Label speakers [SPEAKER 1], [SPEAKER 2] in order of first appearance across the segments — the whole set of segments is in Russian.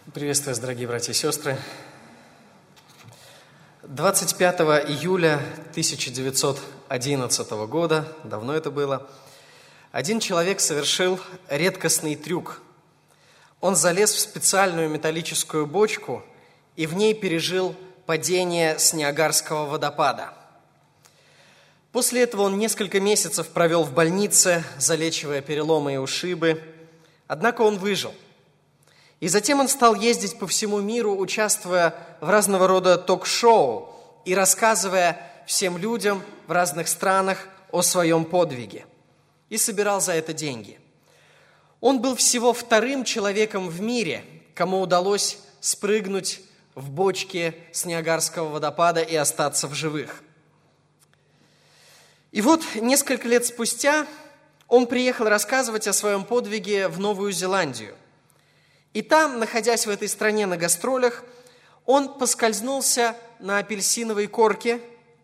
[SPEAKER 1] Приветствую вас, дорогие братья и сестры. 25 июля 1911 года, давно это было, один человек совершил редкостный трюк. Он залез в специальную металлическую бочку и в ней пережил падение с Ниагарского водопада. После этого он несколько месяцев провел в больнице, залечивая переломы и ушибы, однако он выжил. И затем он стал ездить по всему миру, участвуя в разного рода ток-шоу и рассказывая всем людям в разных странах о своем подвиге. И собирал за это деньги. Он был всего вторым человеком в мире, кому удалось спрыгнуть в бочке с Ниагарского водопада и остаться в живых. И вот несколько лет спустя он приехал рассказывать о своем подвиге в Новую Зеландию. И там, находясь в этой стране на гастролях, он поскользнулся на апельсиновой корке,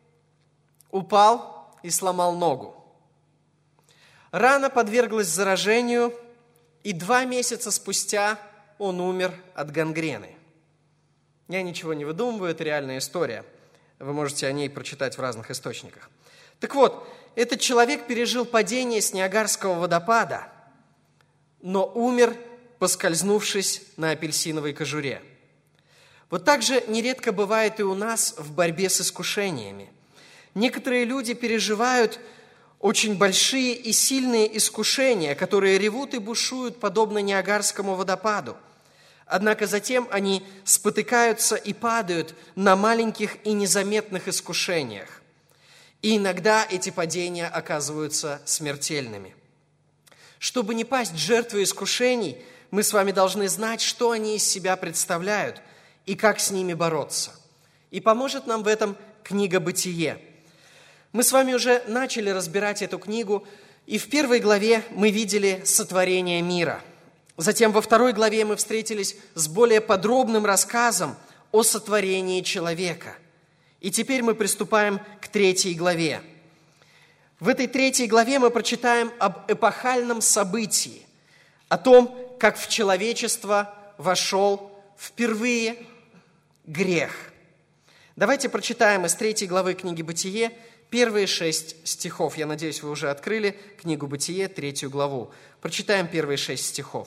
[SPEAKER 1] упал и сломал ногу. Рана подверглась заражению, и 2 месяца спустя он умер от гангрены. Я ничего не выдумываю, это реальная история. Вы можете о ней прочитать в разных источниках. Так вот, этот человек пережил падение с Ниагарского водопада, но умер, поскользнувшись на апельсиновой кожуре. Вот так же нередко бывает и у нас в борьбе с искушениями. Некоторые люди переживают очень большие и сильные искушения, которые ревут и бушуют, подобно Ниагарскому водопаду. Однако затем они спотыкаются и падают на маленьких и незаметных искушениях. И иногда эти падения оказываются смертельными. Чтобы не пасть жертвой искушений, мы с вами должны знать, что они из себя представляют и как с ними бороться. И поможет нам в этом книга «Бытие». Мы с вами уже начали разбирать эту книгу, и в 1 главе мы видели сотворение мира. Затем во 2 главе мы встретились с более подробным рассказом о сотворении человека. И теперь мы приступаем к 3 главе. В этой 3 главе мы прочитаем об эпохальном событии, о том, как в человечество вошел впервые грех. Давайте прочитаем из 3 главы книги «Бытие» первые 6 стихов. Я надеюсь, вы уже открыли книгу «Бытие», 3 главу. Прочитаем первые 6 стихов.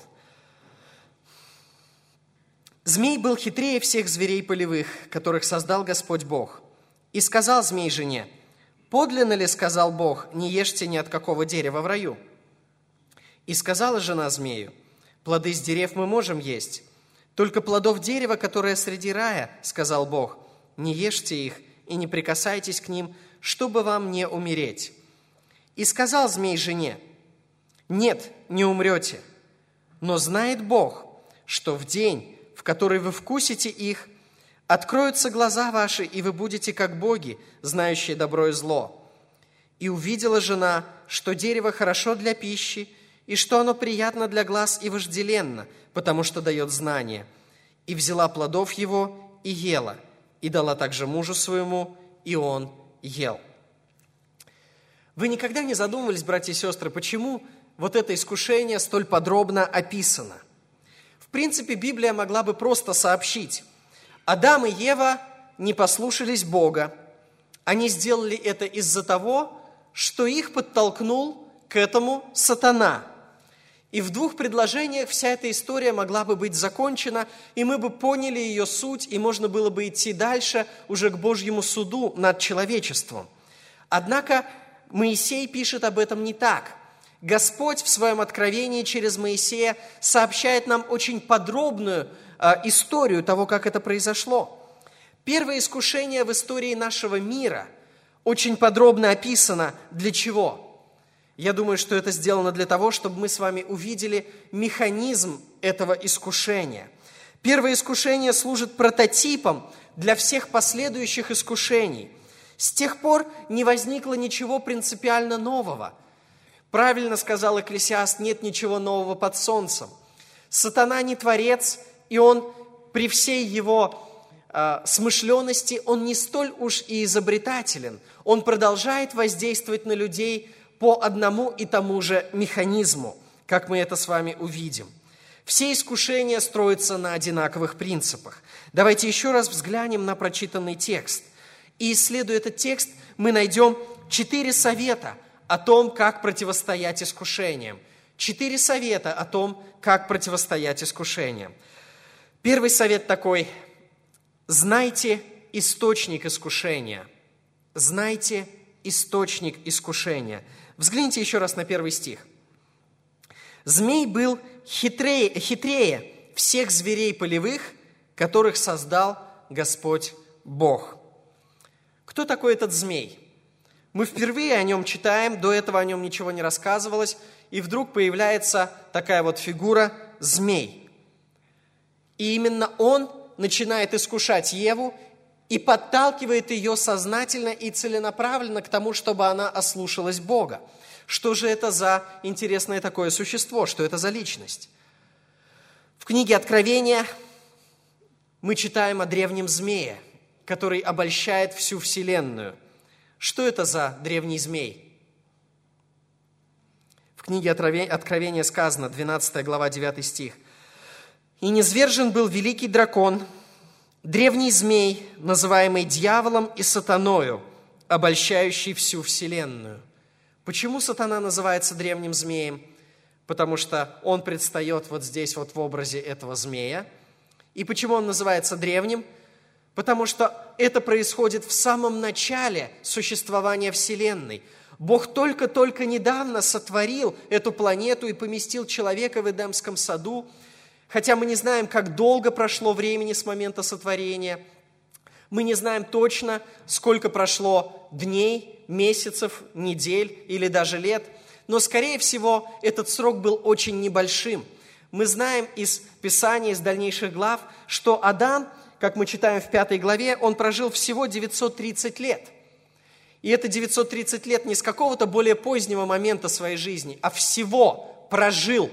[SPEAKER 1] «Змей был хитрее всех зверей полевых, которых создал Господь Бог. И сказал змей жене: подлинно ли, сказал Бог, не ешьте ни от какого дерева в раю? И сказала жена змею: плоды с дерев мы можем есть, только плодов дерева, которое среди рая, сказал Бог, не ешьте их и не прикасайтесь к ним, чтобы вам не умереть. И сказал змей жене: нет, не умрете, но знает Бог, что в день, в который вы вкусите их, откроются глаза ваши, и вы будете как боги, знающие добро и зло. И увидела жена, что дерево хорошо для пищи, и что оно приятно для глаз и вожделенно, потому что дает знание. И взяла плодов его и ела, и дала также мужу своему, и он ел». Вы никогда не задумывались, братья и сестры, почему вот это искушение столь подробно описано? В принципе, Библия могла бы просто сообщить: Адам и Ева не послушались Бога. Они сделали это из-за того, что их подтолкнул к этому сатана. И в 2 предложениях вся эта история могла бы быть закончена, и мы бы поняли ее суть, и можно было бы идти дальше уже к Божьему суду над человечеством. Однако Моисей пишет об этом не так. Господь в своем откровении через Моисея сообщает нам очень подробную историю того, как это произошло. Первое искушение в истории нашего мира очень подробно описано. Для чего? Я думаю, что это сделано для того, чтобы мы с вами увидели механизм этого искушения. Первое искушение служит прототипом для всех последующих искушений. С тех пор не возникло ничего принципиально нового. Правильно сказал Экклесиаст: нет ничего нового под солнцем. Сатана не творец, и он при всей его смышленности, он не столь уж и изобретателен. Он продолжает воздействовать на людей по одному и тому же механизму, как мы это с вами увидим. Все искушения строятся на одинаковых принципах. Давайте еще раз взглянем на прочитанный текст. И исследуя этот текст, мы найдем 4 совета о том, как противостоять искушениям. 4 совета о том, как противостоять искушениям. Первый совет такой: знайте источник искушения. Знайте источник искушения. Взгляните еще раз на 1 стих. «Змей был хитрее всех зверей полевых, которых создал Господь Бог». Кто такой этот змей? Мы впервые о нем читаем, до этого о нем ничего не рассказывалось, и вдруг появляется такая вот фигура – змей. И именно он начинает искушать Еву и подталкивает ее сознательно и целенаправленно к тому, чтобы она ослушалась Бога. Что же это за интересное такое существо? Что это за личность? В книге Откровения мы читаем о древнем змее, который обольщает всю вселенную. Что это за древний змей? В книге Откровения сказано, 12 глава, 9 стих. «И низвержен был великий дракон, древний змей, называемый дьяволом и сатаною, обольщающий всю вселенную». Почему сатана называется древним змеем? Потому что он предстает вот здесь вот в образе этого змея. И почему он называется древним? Потому что это происходит в самом начале существования Вселенной. Бог только-только недавно сотворил эту планету и поместил человека в Эдемском саду. Хотя мы не знаем, как долго прошло времени с момента сотворения. Мы не знаем точно, сколько прошло дней, месяцев, недель или даже лет. Но, скорее всего, этот срок был очень небольшим. Мы знаем из Писания, из дальнейших глав, что Адам, как мы читаем в 5 главе, он прожил всего 930 лет. И это 930 лет не с какого-то более позднего момента своей жизни, а всего прожил.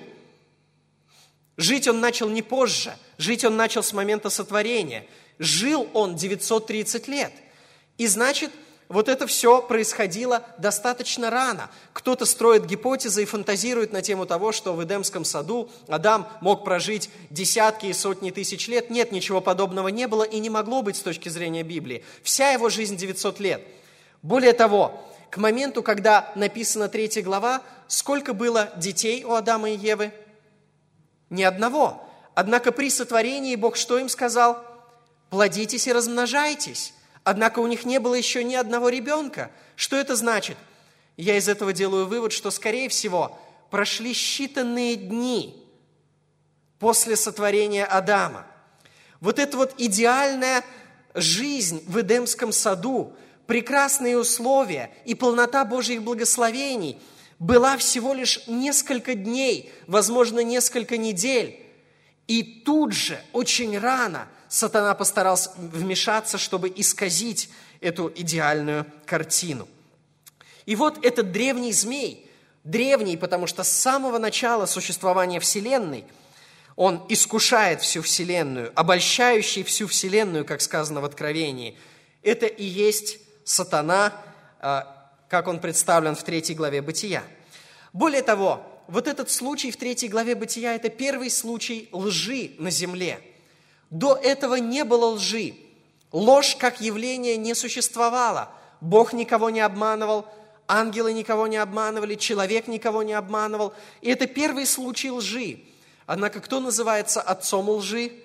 [SPEAKER 1] Жить он начал не позже, жить он начал с момента сотворения. Жил он 930 лет. И значит, вот это все происходило достаточно рано. Кто-то строит гипотезы и фантазирует на тему того, что в Эдемском саду Адам мог прожить десятки и сотни тысяч лет. Нет, ничего подобного не было и не могло быть с точки зрения Библии. Вся его жизнь 900 лет. Более того, к моменту, когда написана 3 глава, сколько было детей у Адама и Евы? Ни одного. Однако при сотворении Бог что им сказал? Плодитесь и размножайтесь. Однако у них не было еще ни одного ребенка. Что это значит? Я из этого делаю вывод, что, скорее всего, прошли считанные дни после сотворения Адама. Вот эта вот идеальная жизнь в Эдемском саду, прекрасные условия и полнота Божьих благословений была всего лишь несколько дней, возможно, несколько недель. И тут же, очень рано, сатана постарался вмешаться, чтобы исказить эту идеальную картину. И вот этот древний змей, древний, потому что с самого начала существования Вселенной он искушает всю Вселенную, обольщающий всю Вселенную, как сказано в Откровении. Это и есть сатана, как он представлен в 3 главе Бытия. Более того, вот этот случай в 3 главе Бытия – это первый случай лжи на земле. До этого не было лжи. Ложь как явление не существовало. Бог никого не обманывал, ангелы никого не обманывали, человек никого не обманывал. И это первый случай лжи. Однако кто называется отцом лжи?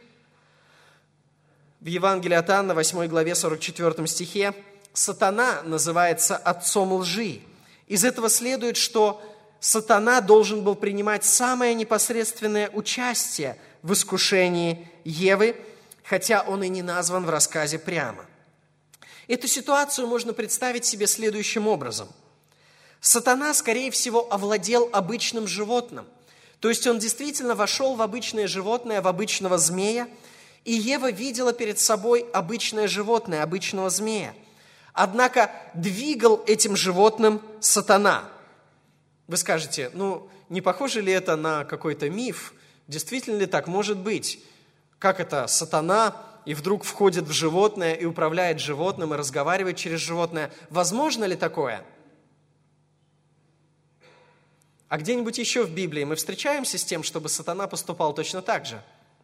[SPEAKER 1] В Евангелии от Иоанна, 8 главе, 44 стихе, сатана называется отцом лжи. Из этого следует, что сатана должен был принимать самое непосредственное участие в искушении Евы, хотя он и не назван в рассказе прямо. Эту ситуацию можно представить себе следующим образом. Сатана, скорее всего, овладел обычным животным. То есть он действительно вошел в обычное животное, в обычного змея, и Ева видела перед собой обычное животное, обычного змея. Однако двигал этим животным сатана. Вы скажете, не похоже ли это на какой-то миф? Действительно ли так может быть? Как это сатана и вдруг входит в животное и управляет животным и разговаривает через животное? Возможно ли такое? А где-нибудь еще в Библии мы встречаемся с тем, чтобы сатана поступал точно так же?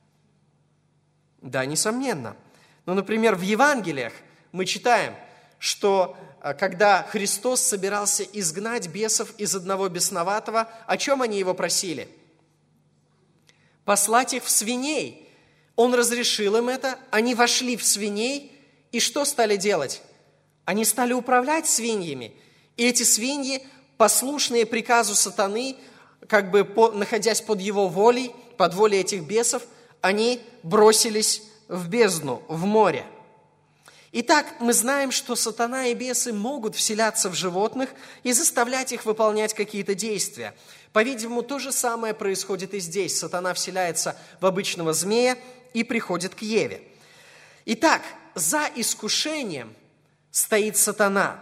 [SPEAKER 1] Да, несомненно. Но, например, в Евангелиях мы читаем, что когда Христос собирался изгнать бесов из одного бесноватого, о чем они его просили? Послать их в свиней. Он разрешил им это, они вошли в свиней, и что стали делать? Они стали управлять свиньями. И эти свиньи, послушные приказу сатаны, как бы находясь под его волей, под волей этих бесов, они бросились в бездну, в море. Итак, мы знаем, что сатана и бесы могут вселяться в животных и заставлять их выполнять какие-то действия. По-видимому, то же самое происходит и здесь. Сатана вселяется в обычного змея и приходит к Еве. Итак, за искушением стоит сатана.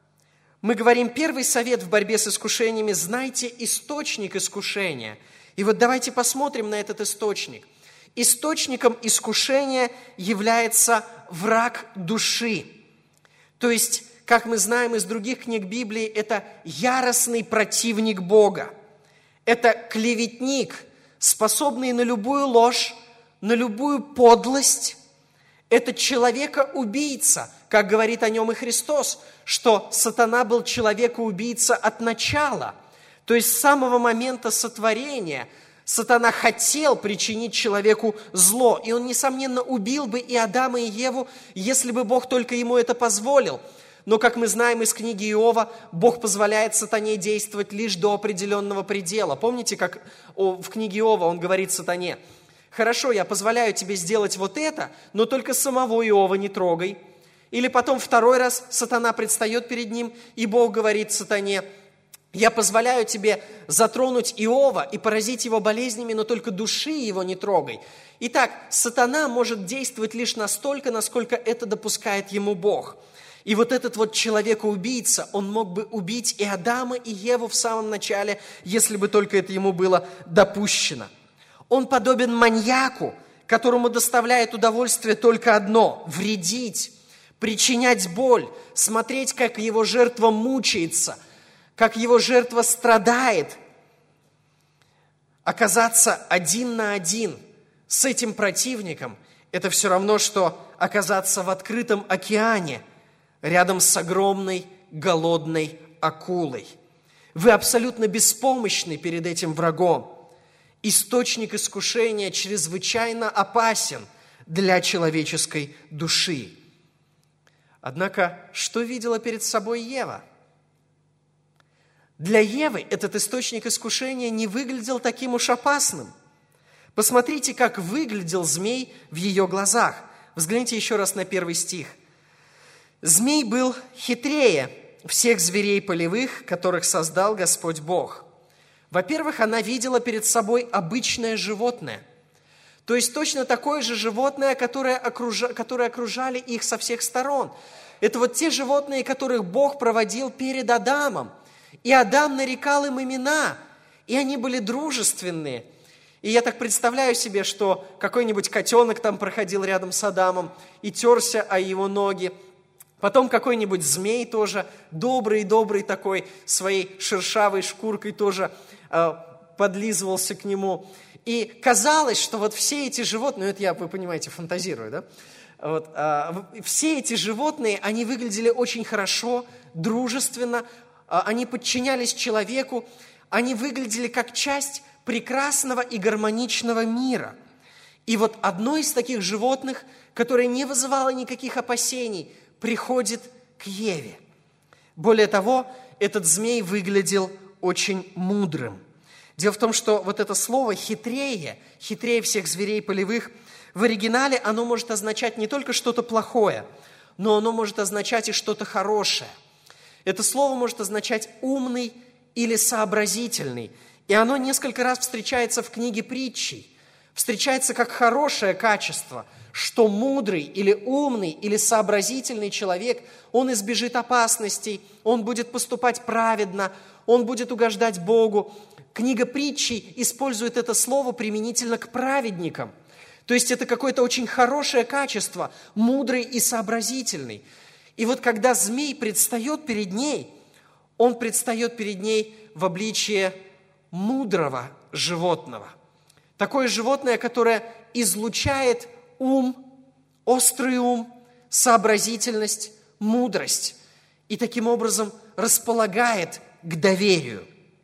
[SPEAKER 1] Мы говорим, первый совет в борьбе с искушениями – знайте источник искушения. И вот давайте посмотрим на этот источник. Источником искушения является враг души. То есть, как мы знаем из других книг Библии, это яростный противник Бога. Это клеветник, способный на любую ложь, на любую подлость. Это человека-убийца, как говорит о нем и Христос, что сатана был человека-убийца от начала. То есть с самого момента сотворения сатана хотел причинить человеку зло. И он, несомненно, убил бы и Адама, и Еву, если бы Бог только ему это позволил. Но, как мы знаем из книги Иова, Бог позволяет сатане действовать лишь до определенного предела. Помните, как в книге Иова он говорит сатане: «Хорошо, я позволяю тебе сделать вот это, но только самого Иова не трогай». Или потом второй раз сатана предстает перед ним, и Бог говорит сатане: «Я позволяю тебе затронуть Иова и поразить его болезнями, но только души его не трогай». Итак, сатана может действовать лишь настолько, насколько это допускает ему Бог. И вот этот вот человека-убийца, он мог бы убить и Адама, и Еву в самом начале, если бы только это ему было допущено. Он подобен маньяку, которому доставляет удовольствие только одно – вредить, причинять боль, смотреть, как его жертва мучается, как его жертва страдает. Оказаться один на один с этим противником – это все равно, что оказаться в открытом океане рядом с огромной голодной акулой. Вы абсолютно беспомощны перед этим врагом. Источник искушения чрезвычайно опасен для человеческой души. Однако, что видела перед собой Ева? Для Евы этот источник искушения не выглядел таким уж опасным. Посмотрите, как выглядел змей в ее глазах. Взгляните еще раз на 1 стих. «Змей был хитрее всех зверей полевых, которых создал Господь Бог». Во-первых, она видела перед собой обычное животное. То есть точно такое же животное, которое окружали их со всех сторон. Это вот те животные, которых Бог проводил перед Адамом. И Адам нарекал им имена, и они были дружественные. И я так представляю себе, что какой-нибудь котенок там проходил рядом с Адамом и терся о его ноги. Потом какой-нибудь змей тоже, добрый такой, своей шершавой шкуркой тоже подлизывался к нему. И казалось, что вот все эти животные, это я, вы понимаете, фантазирую, да? Вот, все эти животные, они выглядели очень хорошо, дружественно, они подчинялись человеку, они выглядели как часть прекрасного и гармоничного мира. И вот одно из таких животных, которое не вызывало никаких опасений, приходит к Еве. Более того, этот змей выглядел очень мудрым. Дело в том, что вот это слово «хитрее», «хитрее всех зверей полевых», в оригинале оно может означать не только что-то плохое, но оно может означать и что-то хорошее. Это слово может означать «умный» или «сообразительный». И оно несколько раз встречается в книге Притчей. Встречается как хорошее качество, что мудрый или умный или сообразительный человек, он избежит опасностей, он будет поступать праведно, он будет угождать Богу. Книга Притчей использует это слово применительно к праведникам. То есть это какое-то очень хорошее качество, мудрый и сообразительный. И вот когда змей предстает перед ней, он предстает перед ней в обличье мудрого животного. Такое животное, которое излучает ум, острый ум, сообразительность, мудрость и таким образом располагает к доверию.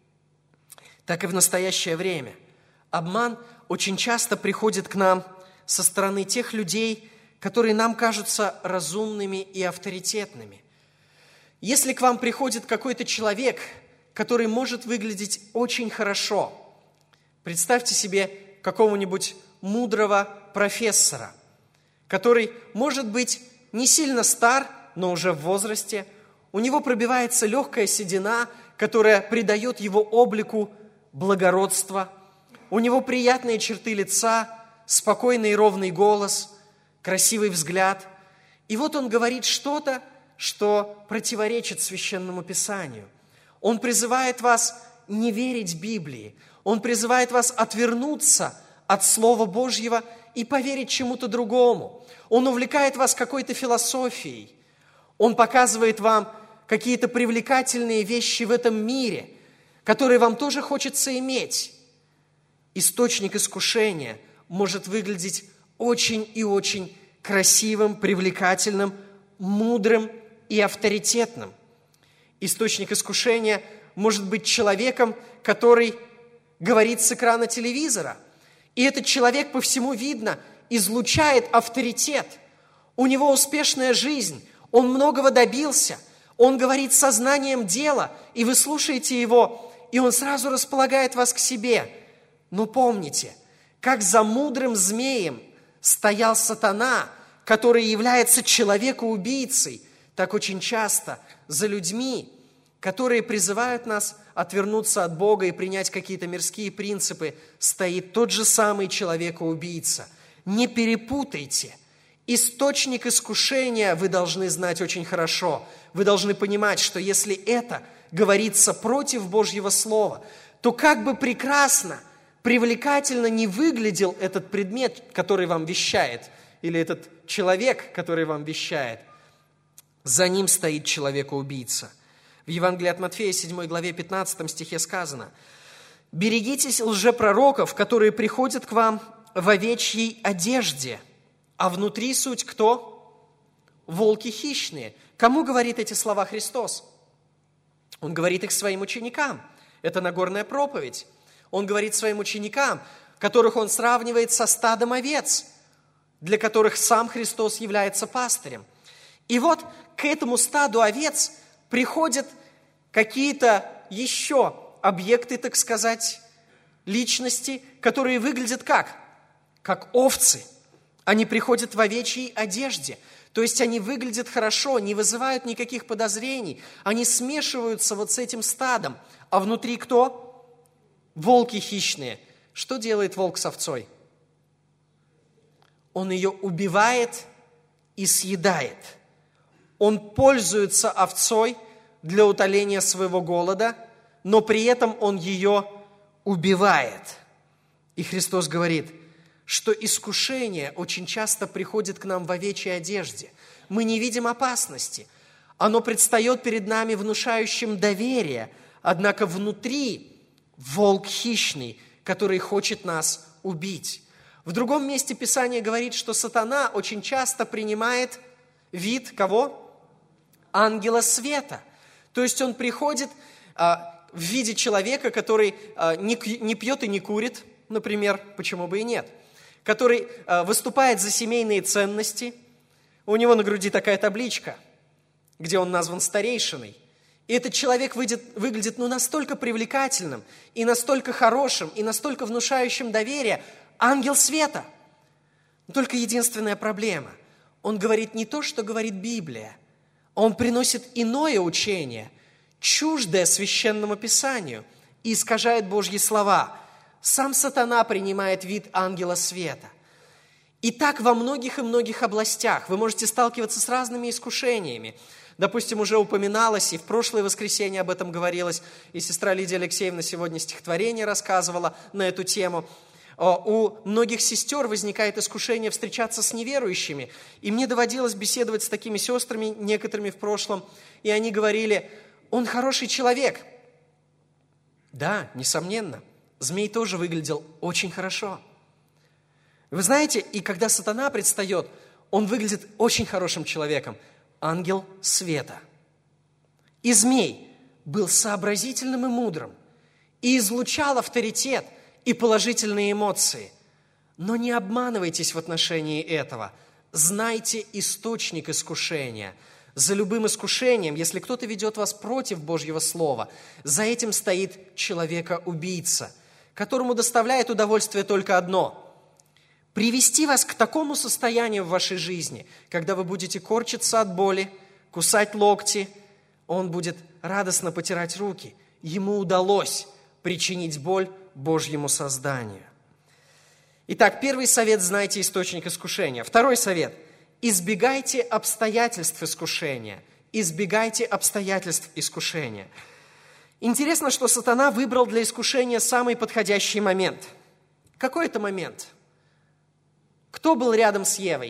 [SPEAKER 1] Так и в настоящее время обман очень часто приходит к нам со стороны тех людей, которые нам кажутся разумными и авторитетными. Если к вам приходит какой-то человек, который может выглядеть очень хорошо, представьте себе какого-нибудь мудрого профессора, который, может быть, не сильно стар, но уже в возрасте, у него пробивается легкая седина, которая придает его облику благородства, у него приятные черты лица, спокойный и ровный голос, красивый взгляд. И вот он говорит что-то, что противоречит Священному Писанию. Он призывает вас не верить Библии. Он призывает вас отвернуться от Слова Божьего и поверить чему-то другому. Он увлекает вас какой-то философией. Он показывает вам какие-то привлекательные вещи в этом мире, которые вам тоже хочется иметь. Источник искушения может выглядеть очень и очень красивым, привлекательным, мудрым и авторитетным. Источник искушения может быть человеком, который говорит с экрана телевизора. И этот человек, по всему видно, излучает авторитет. У него успешная жизнь, он многого добился, он говорит сознанием дела, и вы слушаете его, и он сразу располагает вас к себе. Но помните, как за мудрым змеем стоял сатана, который является человекоубийцей, так очень часто за людьми, которые призывают нас отвернуться от Бога и принять какие-то мирские принципы, стоит тот же самый человекоубийца. Не перепутайте. Источник искушения вы должны знать очень хорошо. Вы должны понимать, что если это говорится против Божьего Слова, то как бы прекрасно, привлекательно не выглядел этот предмет, который вам вещает, или этот человек, который вам вещает, за ним стоит человека-убийца. В Евангелии от Матфея, 7 главе, 15 стихе сказано: «Берегитесь лжепророков, которые приходят к вам в овечьей одежде, а внутри суть кто? Волки хищные». Кому говорит эти слова Христос? Он говорит их своим ученикам. Это Нагорная проповедь. Он говорит своим ученикам, которых он сравнивает со стадом овец, для которых сам Христос является пастырем. И вот к этому стаду овец приходят какие-то еще объекты, так сказать, личности, которые выглядят как? Как овцы. Они приходят в овечьей одежде. То есть они выглядят хорошо, не вызывают никаких подозрений. Они смешиваются вот с этим стадом. А внутри кто? Волки хищные. Что делает волк с овцой? Он ее убивает и съедает. Он пользуется овцой для утоления своего голода, но при этом он ее убивает. И Христос говорит, что искушение очень часто приходит к нам в овечьей одежде. Мы не видим опасности. Оно предстает перед нами внушающим доверие, однако внутри волк хищный, который хочет нас убить. В другом месте Писание говорит, что сатана очень часто принимает вид кого? Ангела света. То есть он приходит в виде человека, который не пьет и не курит, например, почему бы и нет, который выступает за семейные ценности. У него на груди такая табличка, где он назван старейшиной. И этот человек выглядит настолько привлекательным, и настолько хорошим, и настолько внушающим доверие. Ангел света. Но только единственная проблема. Он говорит не то, что говорит Библия. Он приносит иное учение, чуждое Священному Писанию, и искажает Божьи слова. Сам сатана принимает вид ангела света. И так во многих и многих областях вы можете сталкиваться с разными искушениями. Допустим, уже упоминалось, и в прошлое воскресенье об этом говорилось, и сестра Лидия Алексеевна сегодня стихотворение рассказывала на эту тему. У многих сестер возникает искушение встречаться с неверующими. И мне доводилось беседовать с такими сестрами, некоторыми в прошлом, и они говорили, он хороший человек. Да, несомненно, змей тоже выглядел очень хорошо. Вы знаете, и когда сатана предстает, он выглядит очень хорошим человеком, ангел света. И змей был сообразительным и мудрым, и излучал авторитет и положительные эмоции. Но не обманывайтесь в отношении этого. Знайте источник искушения. За любым искушением, если кто-то ведет вас против Божьего Слова, за этим стоит человека-убийца, которому доставляет удовольствие только одно – привести вас к такому состоянию в вашей жизни, когда вы будете корчиться от боли, кусать локти, он будет радостно потирать руки. Ему удалось причинить боль Божьему созданию. Итак, первый совет – знайте источник искушения. Второй совет – избегайте обстоятельств искушения. Избегайте обстоятельств искушения. Интересно, что сатана выбрал для искушения самый подходящий момент. Какой это момент? Кто был рядом с Евой?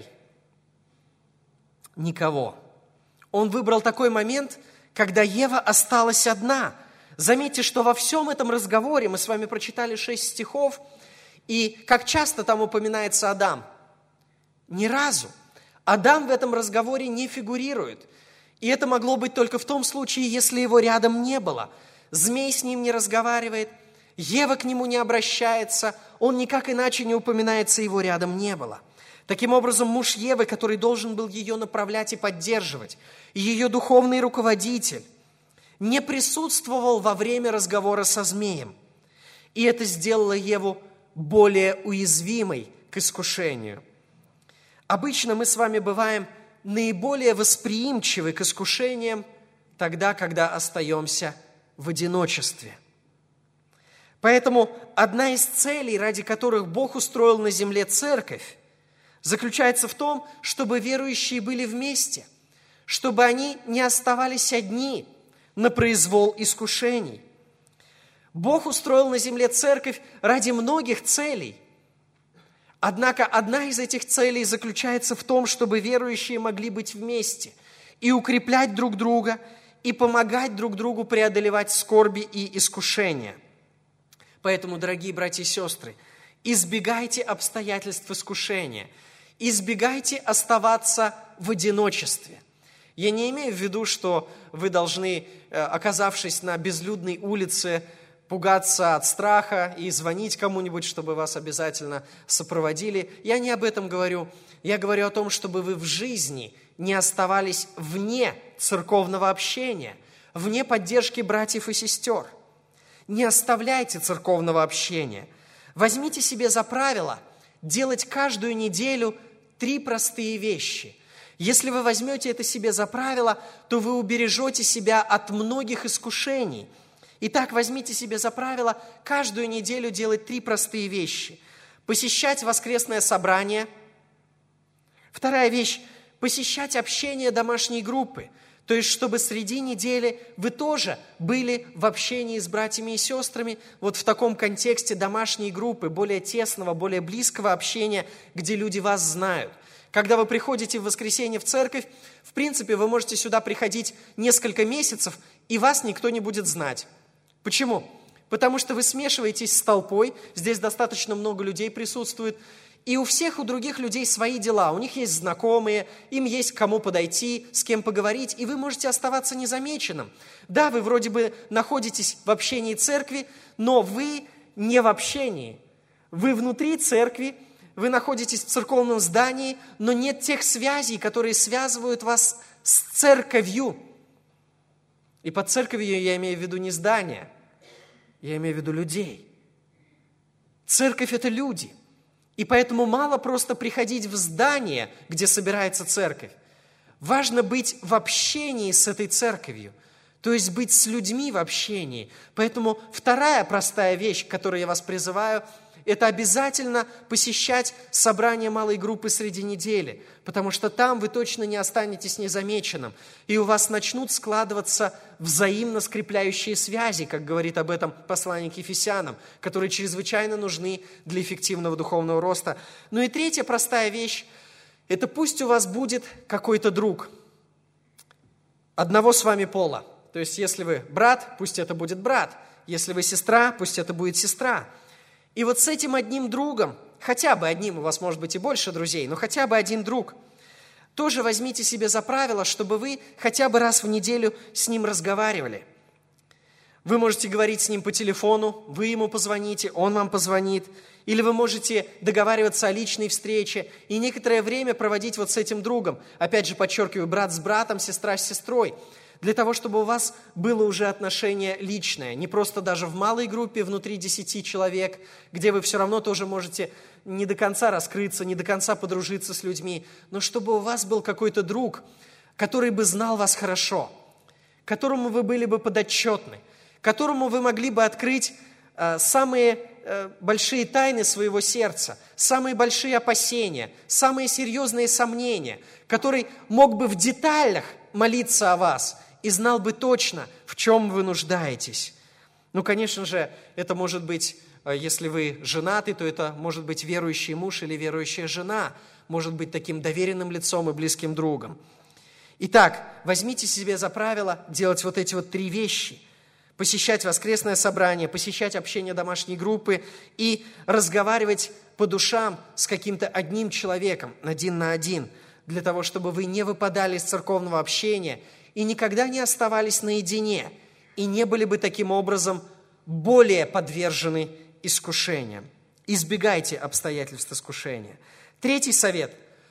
[SPEAKER 1] Никого. Он выбрал такой момент, когда Ева осталась одна. Заметьте, что во всем этом разговоре, мы с вами прочитали 6 стихов, и как часто там упоминается Адам? Ни разу. Адам в этом разговоре не фигурирует. И это могло быть только в том случае, если его рядом не было. Змей с ним не разговаривает, Ева к нему не обращается, он никак иначе не упоминается, его рядом не было. Таким образом, муж Евы, который должен был ее направлять и поддерживать, и ее духовный руководитель, не присутствовал во время разговора со змеем. И это сделало Еву более уязвимой к искушению. Обычно мы с вами бываем наиболее восприимчивы к искушениям тогда, когда остаемся в одиночестве. Поэтому одна из целей, ради которых Бог устроил на земле церковь, заключается в том, чтобы верующие были вместе, чтобы они не оставались одни на произвол искушений. Бог устроил на земле церковь ради многих целей. Однако одна из этих целей заключается в том, чтобы верующие могли быть вместе и укреплять друг друга, и помогать друг другу преодолевать скорби и искушения. Поэтому, дорогие братья и сестры, избегайте обстоятельств искушения, избегайте оставаться в одиночестве. Я не имею в виду, что вы должны, оказавшись на безлюдной улице, пугаться от страха и звонить кому-нибудь, чтобы вас обязательно сопроводили. Я не об этом говорю. Я говорю о том, чтобы вы в жизни не оставались вне церковного общения, вне поддержки братьев и сестер. Не оставляйте церковного общения. Возьмите себе за правило делать каждую неделю 3 простые вещи. Если вы возьмете это себе за правило, то вы убережете себя от многих искушений. Итак, возьмите себе за правило каждую неделю делать 3 простые вещи. Посещать воскресное собрание. Вторая вещь – посещать общение домашней группы. То есть, чтобы среди недели вы тоже были в общении с братьями и сестрами, вот в таком контексте домашней группы, более тесного, более близкого общения, где люди вас знают. Когда вы приходите в воскресенье в церковь, в принципе, вы можете сюда приходить несколько месяцев, и вас никто не будет знать. Почему? Потому что вы смешиваетесь с толпой, здесь достаточно много людей присутствует, и у всех, у других людей свои дела, у них есть знакомые, им есть к кому подойти, с кем поговорить, и вы можете оставаться незамеченным. Да, вы вроде бы находитесь в общении церкви, но вы не в общении. Вы внутри церкви, вы находитесь в церковном здании, но нет тех связей, которые связывают вас с церковью. И под церковью я имею в виду не здание, я имею в виду людей. Церковь – это люди. И поэтому мало просто приходить в здание, где собирается церковь. Важно быть в общении с этой церковью, то есть быть с людьми в общении. Поэтому вторая простая вещь, к которой я вас призываю, это обязательно посещать собрания малой группы среди недели, потому что там вы точно не останетесь незамеченным, и у вас начнут складываться взаимно скрепляющие связи, как говорит об этом послание к Ефесянам, которые чрезвычайно нужны для эффективного духовного роста. Ну и третья простая вещь – это пусть у вас будет какой-то друг одного с вами пола. То есть, если вы брат, пусть это будет брат. Если вы сестра, пусть это будет сестра. И вот с этим одним другом, хотя бы одним, у вас может быть и больше друзей, но хотя бы один друг, тоже возьмите себе за правило, чтобы вы хотя бы раз в неделю с ним разговаривали. Вы можете говорить с ним по телефону, вы ему позвоните, он вам позвонит. Или вы можете договариваться о личной встрече и некоторое время проводить вот с этим другом. Опять же, подчеркиваю, брат с братом, сестра с сестрой. Для того, чтобы у вас было уже отношение личное. Не просто даже в малой группе, внутри 10 человек, где вы все равно тоже можете не до конца раскрыться, не до конца подружиться с людьми. Но чтобы у вас был какой-то друг, который бы знал вас хорошо, которому вы были бы подотчетны, которому вы могли бы открыть самые большие тайны своего сердца, самые большие опасения, самые серьезные сомнения, который мог бы в деталях молиться о вас и знал бы точно, в чем вы нуждаетесь. Ну, конечно же, это может быть, если вы женаты, то это может быть верующий муж или верующая жена, может быть таким доверенным лицом и близким другом. Итак, возьмите себе за правило делать вот эти вот 3 вещи. Посещать воскресное собрание, посещать общение домашней группы и разговаривать по душам с каким-то одним человеком, 1 на 1, для того, чтобы вы не выпадали из церковного общения и никогда не оставались наедине, и не были бы таким образом более подвержены искушениям. Избегайте обстоятельств искушения. Третий совет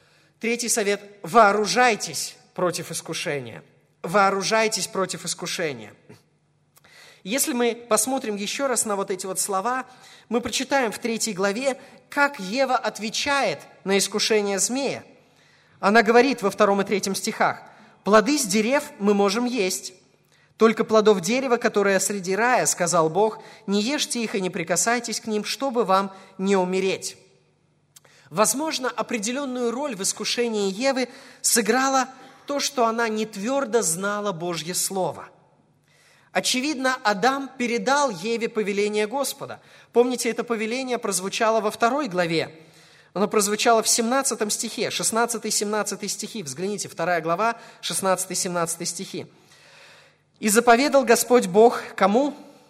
[SPEAKER 1] – вооружайтесь против искушения. Вооружайтесь против искушения. Если мы посмотрим еще раз на вот эти вот слова, мы прочитаем в 3 главе, как Ева отвечает на искушение змея. Она говорит во 2 и 3 стихах: «Плоды с дерев мы можем есть, только плодов дерева, которое среди рая, сказал Бог, не ешьте их и не прикасайтесь к ним, чтобы вам не умереть». Возможно, определенную роль в искушении Евы сыграло то, что она не твердо знала Божье Слово. Очевидно, Адам передал Еве повеление Господа. Помните, это повеление прозвучало во 2 главе. Оно прозвучало в 17 стихе, 16-17 стихи. Взгляните, 2 глава, 16-17 стихи. «И заповедал Господь Бог кому?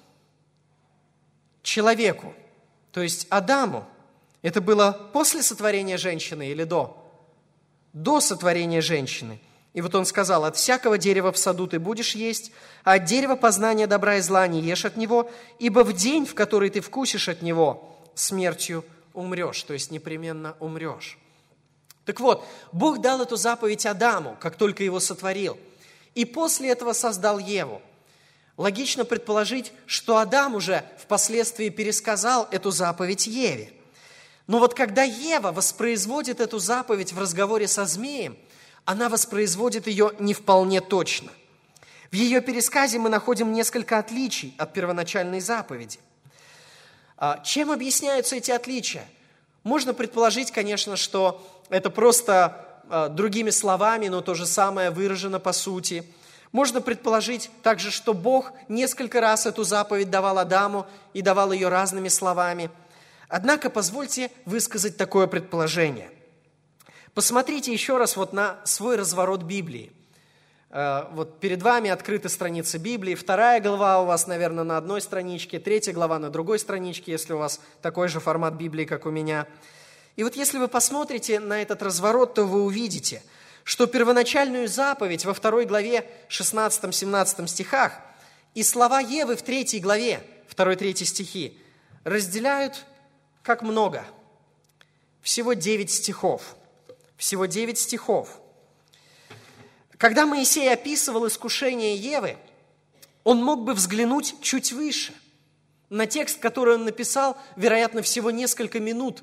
[SPEAKER 1] Человеку, то есть Адаму». Это было после сотворения женщины или до? До сотворения женщины. И вот он сказал: «От всякого дерева в саду ты будешь есть, а от дерева познания добра и зла не ешь от него, ибо в день, в который ты вкусишь от него, смертью умрешь», то есть непременно умрешь. Так вот, Бог дал эту заповедь Адаму, как только его сотворил, и после этого создал Еву. Логично предположить, что Адам уже впоследствии пересказал эту заповедь Еве. Но вот когда Ева воспроизводит эту заповедь в разговоре со змеем, она воспроизводит ее не вполне точно. В ее пересказе мы находим несколько отличий от первоначальной заповеди. Чем объясняются эти отличия? Можно предположить, конечно, что это просто другими словами, но то же самое выражено по сути. Можно предположить также, что Бог несколько раз эту заповедь давал Адаму и давал ее разными словами. Однако позвольте высказать такое предположение. Посмотрите еще раз вот на свой разворот Библии. Вот перед вами открыта страница Библии, 2 глава у вас, наверное, на одной страничке, 3 глава на другой страничке, если у вас такой же формат Библии, как у меня. И вот если вы посмотрите на этот разворот, то вы увидите, что первоначальную заповедь во 2 главе 16-17 стихах и слова Евы в 3 главе, 2-3 стихи, разделяют как много? Всего 9 стихов. Всего 9 стихов. Когда Моисей описывал искушение Евы, он мог бы взглянуть чуть выше, на текст, который он написал, вероятно, всего на несколько минут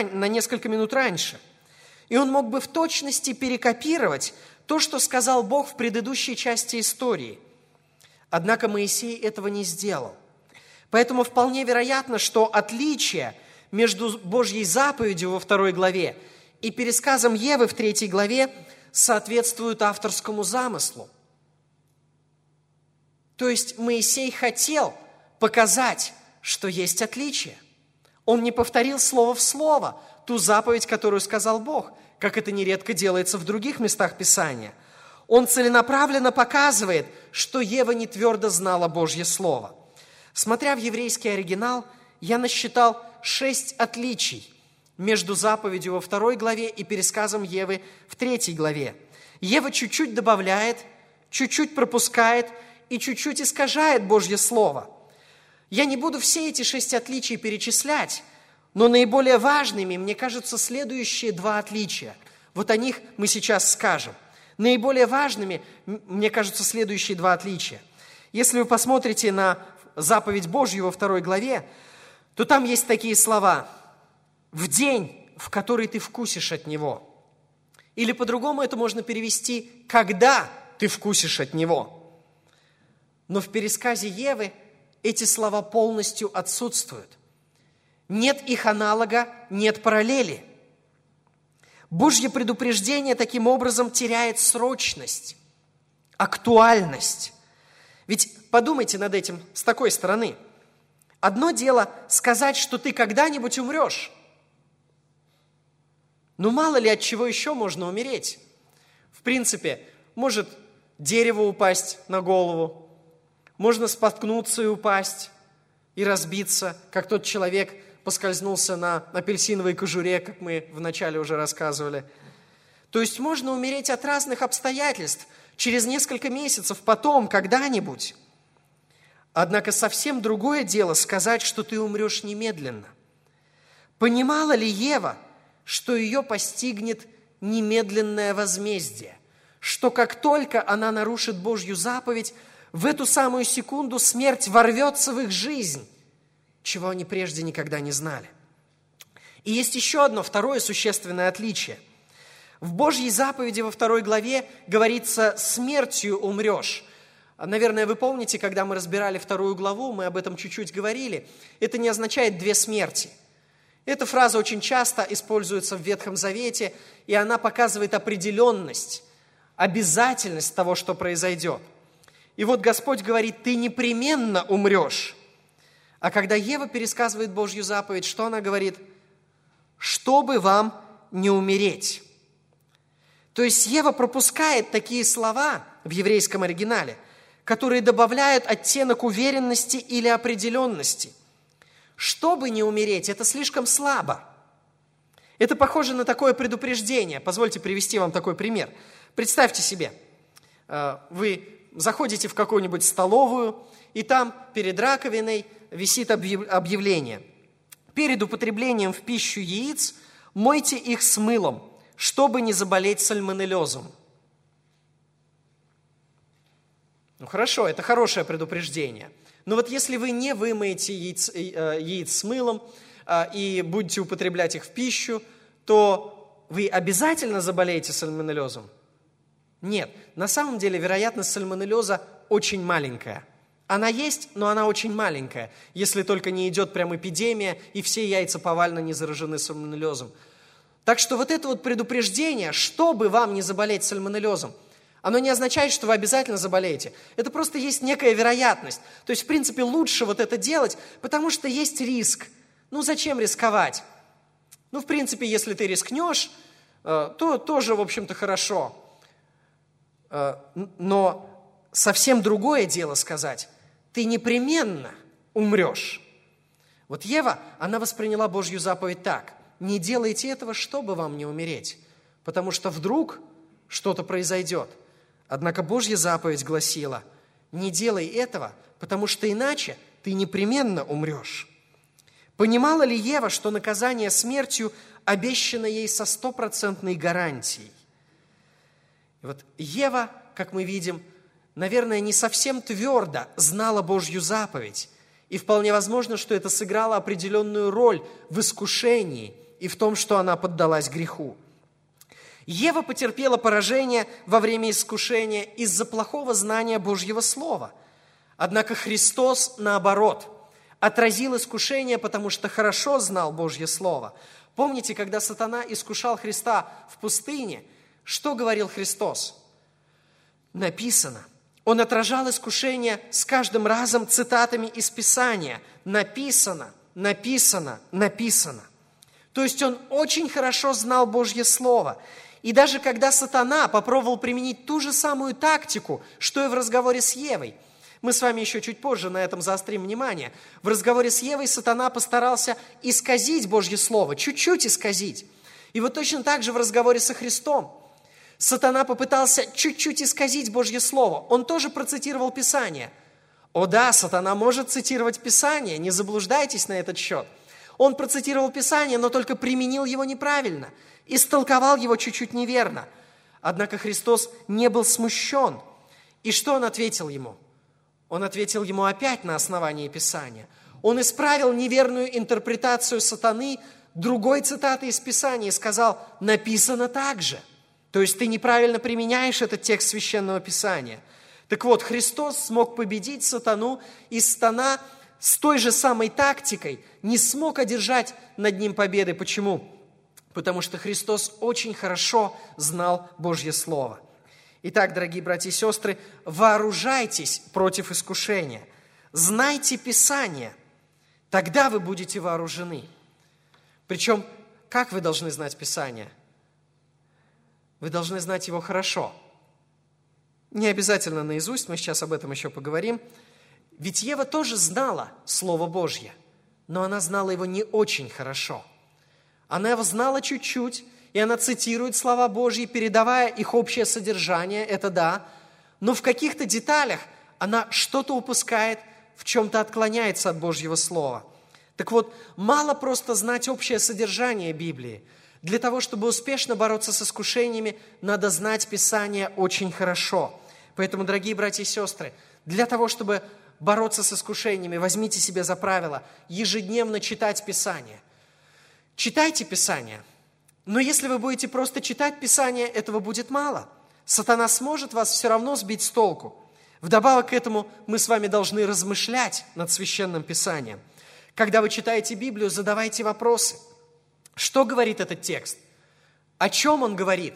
[SPEAKER 1] раньше. И он мог бы в точности перекопировать то, что сказал Бог в предыдущей части истории. Однако Моисей этого не сделал. Поэтому вполне вероятно, что отличие между Божьей заповедью во 2 главе и пересказом Евы в 3 главе соответствуют авторскому замыслу. То есть Моисей хотел показать, что есть отличие. Он не повторил слово в слово ту заповедь, которую сказал Бог, как это нередко делается в других местах Писания. Он целенаправленно показывает, что Ева не твердо знала Божье Слово. Смотря в еврейский оригинал, я насчитал 6 отличий между заповедью во 2 главе и пересказом Евы в 3 главе. Ева чуть-чуть добавляет, чуть-чуть пропускает и чуть-чуть искажает Божье Слово. Я не буду все эти 6 отличий перечислять, но наиболее важными, мне кажутся, следующие 2 отличия. Вот о них мы сейчас скажем. Наиболее важными, мне кажутся, следующие 2 отличия. Если вы посмотрите на заповедь Божью во 2 главе, то там есть такие слова: «В день, в который ты вкусишь от него». Или по-другому это можно перевести: «когда ты вкусишь от него». Но в пересказе Евы эти слова полностью отсутствуют. Нет их аналога, нет параллели. Божье предупреждение таким образом теряет срочность, актуальность. Ведь подумайте над этим с такой стороны. Одно дело сказать, что ты когда-нибудь умрешь. Но мало ли от чего еще можно умереть. В принципе, может дерево упасть на голову, можно споткнуться и упасть, и разбиться, как тот человек поскользнулся на апельсиновой кожуре, как мы вначале уже рассказывали. То есть можно умереть от разных обстоятельств через несколько месяцев, потом, когда-нибудь. Однако совсем другое дело сказать, что ты умрешь немедленно. Понимала ли Ева, что ее постигнет немедленное возмездие, что как только она нарушит Божью заповедь, в эту самую секунду смерть ворвется в их жизнь, чего они прежде никогда не знали. И есть еще одно, второе существенное отличие. В Божьей заповеди во 2 главе говорится: «смертью умрешь». Наверное, вы помните, когда мы разбирали 2 главу, мы об этом чуть-чуть говорили. Это не означает 2 смерти. Эта фраза очень часто используется в Ветхом Завете, и она показывает определенность, обязательность того, что произойдет. И вот Господь говорит: ты непременно умрешь. А когда Ева пересказывает Божью заповедь, что она говорит? Чтобы вам не умереть. То есть Ева пропускает такие слова в еврейском оригинале, которые добавляют оттенок уверенности или определенности. Чтобы не умереть, это слишком слабо. Это похоже на такое предупреждение. Позвольте привести вам такой пример. Представьте себе, вы заходите в какую-нибудь столовую, и там перед раковиной висит объявление: перед употреблением в пищу яиц мойте их с мылом, чтобы не заболеть сальмонеллезом. Ну хорошо, это хорошее предупреждение. Но вот если вы не вымоете яиц с мылом и будете употреблять их в пищу, то вы обязательно заболеете сальмонеллезом? Нет, на самом деле вероятность сальмонеллеза очень маленькая. Она есть, но она очень маленькая, если только не идет прям эпидемия, и все яйца повально не заражены сальмонеллезом. Так что вот это вот предупреждение, чтобы вам не заболеть сальмонеллезом, оно не означает, что вы обязательно заболеете. Это просто есть некая вероятность. То есть, в принципе, лучше вот это делать, потому что есть риск. Ну, зачем рисковать? Ну, в принципе, если ты рискнешь, то тоже, в общем-то, хорошо. Но совсем другое дело сказать: ты непременно умрешь. Вот Ева, она восприняла Божью заповедь так: не делайте этого, чтобы вам не умереть, потому что вдруг что-то произойдет. Однако Божья заповедь гласила: не делай этого, потому что иначе ты непременно умрешь. Понимала ли Ева, что наказание смертью обещано ей со 100% гарантией? И вот Ева, как мы видим, наверное, не совсем твердо знала Божью заповедь. И вполне возможно, что это сыграло определенную роль в искушении и в том, что она поддалась греху. Ева потерпела поражение во время искушения из-за плохого знания Божьего Слова. Однако Христос, наоборот, отразил искушение, потому что хорошо знал Божье Слово. Помните, когда сатана искушал Христа в пустыне, что говорил Христос? Написано. Он отражал искушение с каждым разом цитатами из Писания. Написано, написано, написано. То есть он очень хорошо знал Божье Слово. И даже когда сатана попробовал применить ту же самую тактику, что и в разговоре с Евой, Мы с вами еще чуть позже на этом заострим внимание. В разговоре с Евой сатана постарался исказить Божье Слово, чуть-чуть исказить. И вот точно так же в разговоре со Христом сатана попытался чуть-чуть исказить Божье Слово. Он тоже процитировал Писание. О да, сатана может цитировать Писание, не заблуждайтесь на этот счет. Он процитировал Писание, но только применил его неправильно, истолковал его чуть-чуть неверно. Однако Христос не был смущен. И что Он ответил ему? Он ответил ему опять на основании Писания. Он исправил неверную интерпретацию сатаны другой цитаты из Писания и сказал: написано так же. То есть ты неправильно применяешь этот текст Священного Писания. Так вот, Христос смог победить сатану, и сатана с той же самой тактикой не смог одержать над ним победы. Почему? Потому что Христос очень хорошо знал Божье Слово. Итак, дорогие братья и сестры, вооружайтесь против искушения. Знайте Писание, тогда вы будете вооружены. Причем, как вы должны знать Писание? Вы должны знать его хорошо. Не обязательно наизусть, мы сейчас об этом еще поговорим. Ведь Ева тоже знала Слово Божье, но она знала его не очень хорошо. Она его знала чуть-чуть, и она цитирует слова Божьи, передавая их общее содержание, это да, но в каких-то деталях она что-то упускает, в чем-то отклоняется от Божьего Слова. Так вот, мало просто знать общее содержание Библии. Для того, чтобы успешно бороться с искушениями, надо знать Писание очень хорошо. Поэтому, дорогие братья и сестры, для того, чтобы бороться с искушениями, возьмите себе за правило ежедневно читать Писание. Читайте Писание. Но если вы будете просто читать Писание, этого будет мало. Сатана сможет вас все равно сбить с толку. Вдобавок к этому мы с вами должны размышлять над Священным Писанием. Когда вы читаете Библию, задавайте вопросы. Что говорит этот текст? О чем он говорит?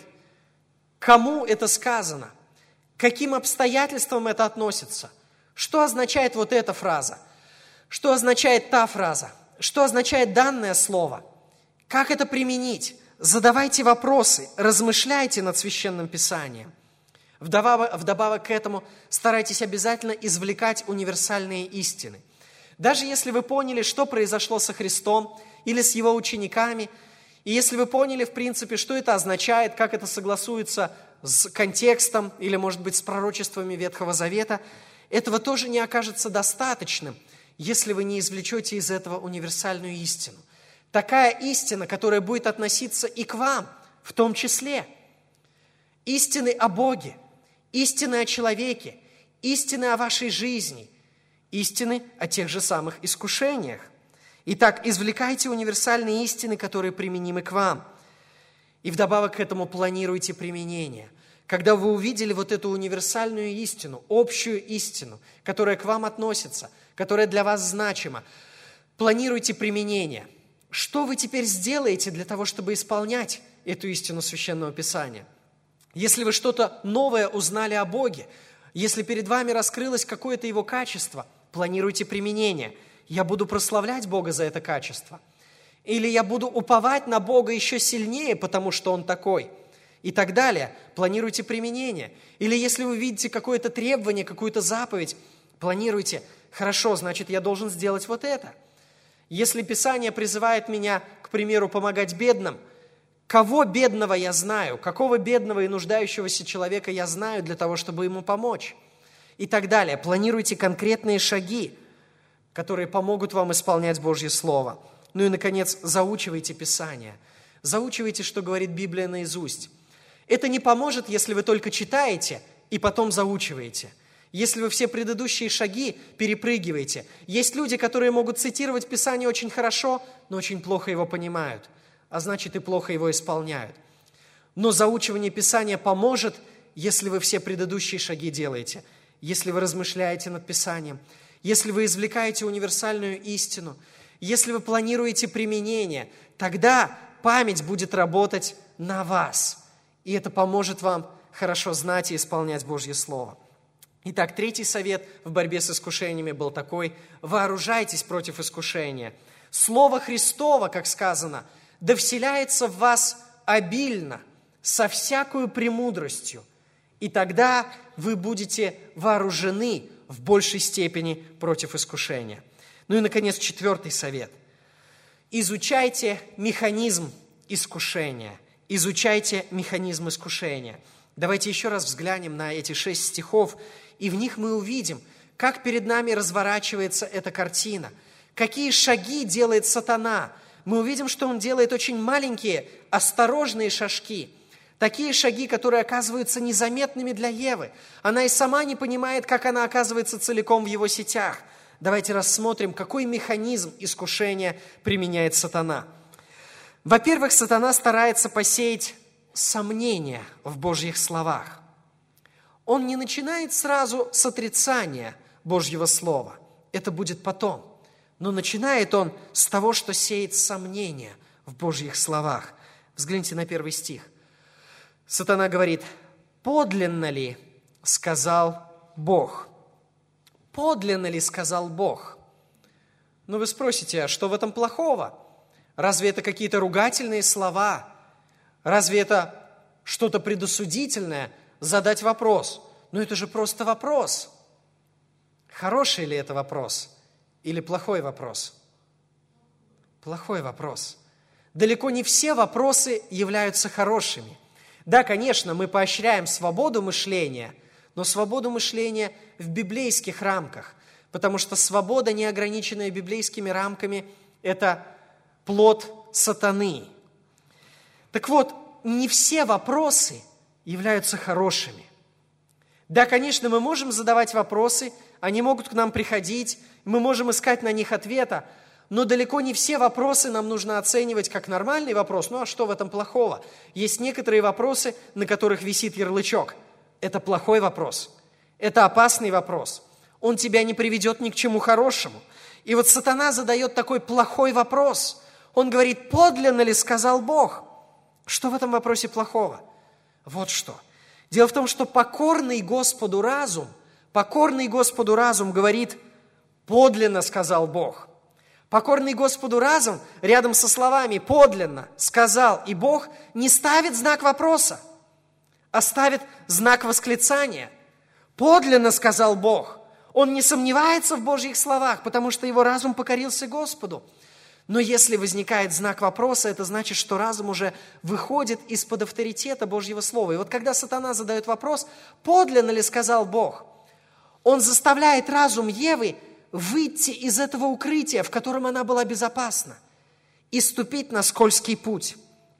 [SPEAKER 1] Кому это сказано? К каким обстоятельствам это относится? Что означает вот эта фраза? Что означает та фраза? Что означает данное слово? Как это применить? Задавайте вопросы, размышляйте над Священным Писанием. Вдобавок к этому старайтесь обязательно извлекать универсальные истины. Даже если вы поняли, что произошло со Христом или с Его учениками, и если вы поняли, в принципе, что это означает, как это согласуется с контекстом или, может быть, с пророчествами Ветхого Завета, этого тоже не окажется достаточным, если вы не извлечете из этого универсальную истину. Такая истина, которая будет относиться и к вам, в том числе. Истины о Боге, истины о человеке, истины о вашей жизни, истины о тех же самых искушениях. Итак, извлекайте универсальные истины, которые применимы к вам. И вдобавок к этому планируйте применение. Когда вы увидели вот эту универсальную истину, общую истину, которая к вам относится, которая для вас значима, планируйте применение. Что вы теперь сделаете для того, чтобы исполнять эту истину Священного Писания? Если вы что-то новое узнали о Боге, если перед вами раскрылось какое-то Его качество, планируйте применение. Я буду прославлять Бога за это качество. Или я буду уповать на Бога еще сильнее, потому что Он такой. И так далее. Планируйте применение. Или если вы видите какое-то требование, какую-то заповедь, планируйте. Хорошо, значит, я должен сделать вот это. Если Писание призывает меня, к примеру, помогать бедным, кого бедного я знаю, какого бедного и нуждающегося человека я знаю для того, чтобы ему помочь? И так далее. Планируйте конкретные шаги, которые помогут вам исполнять Божье Слово. Ну и, наконец, заучивайте Писание. Заучивайте, что говорит Библия наизусть. Это не поможет, если вы только читаете и потом заучиваете. Если вы все предыдущие шаги перепрыгиваете. Есть люди, которые могут цитировать Писание очень хорошо, но очень плохо его понимают, а значит и плохо его исполняют. Но заучивание Писания поможет, если вы все предыдущие шаги делаете, если вы размышляете над Писанием, если вы извлекаете универсальную истину, если вы планируете применение, тогда память будет работать на вас, и это поможет вам хорошо знать и исполнять Божье Слово. Итак, третий совет в борьбе с искушениями был такой: вооружайтесь против искушения. Слово Христово, как сказано, да вселяется в вас обильно, со всякою премудростью, и тогда вы будете вооружены в большей степени против искушения. Ну и, наконец, 4-й совет. Изучайте механизм искушения. Изучайте механизм искушения. Давайте еще раз взглянем на эти 6 стихов, и в них мы увидим, как перед нами разворачивается эта картина, какие шаги делает сатана. Мы увидим, что он делает очень маленькие, осторожные шажки, такие шаги, которые оказываются незаметными для Евы. Она и сама не понимает, как она оказывается целиком в его сетях. Давайте рассмотрим, какой механизм искушения применяет сатана. Во-первых, сатана старается посеять сомнения в Божьих словах. Он не начинает сразу с отрицания Божьего Слова. Это будет потом. Но начинает он с того, что сеет сомнения в Божьих словах. Взгляните на 1 стих. Сатана говорит: «Подлинно ли сказал Бог?» Подлинно ли сказал Бог? Ну, вы спросите, а что в этом плохого? Разве это какие-то ругательные слова? Разве это что-то предосудительное? Задать вопрос. Ну, это же просто вопрос. Хороший ли это вопрос? Или плохой вопрос? Плохой вопрос. Далеко не все вопросы являются хорошими. Да, конечно, мы поощряем свободу мышления, но свободу мышления в библейских рамках, потому что свобода, не ограниченная библейскими рамками, это плод сатаны. Так вот, не все вопросы являются хорошими. Да, конечно, мы можем задавать вопросы, они могут к нам приходить, мы можем искать на них ответа, но далеко не все вопросы нам нужно оценивать как нормальный вопрос. Ну а что в этом плохого? Есть некоторые вопросы, на которых висит ярлычок. Это плохой вопрос. Это опасный вопрос. Он тебя не приведет ни к чему хорошему. И вот сатана задает такой плохой вопрос. Он говорит: подлинно ли сказал Бог? Что в этом вопросе плохого? Вот что. Дело в том, что покорный Господу разум говорит: подлинно сказал Бог. Покорный Господу разум рядом со словами «подлинно сказал» и «Бог» не ставит знак вопроса, а ставит знак восклицания. Подлинно сказал Бог. Он не сомневается в Божьих словах, потому что его разум покорился Господу. Но если возникает знак вопроса, это значит, что разум уже выходит из-под авторитета Божьего Слова. И вот когда сатана задает вопрос, подлинно ли сказал Бог, он заставляет разум Евы выйти из этого укрытия, в котором она была безопасна, и ступить на скользкий путь.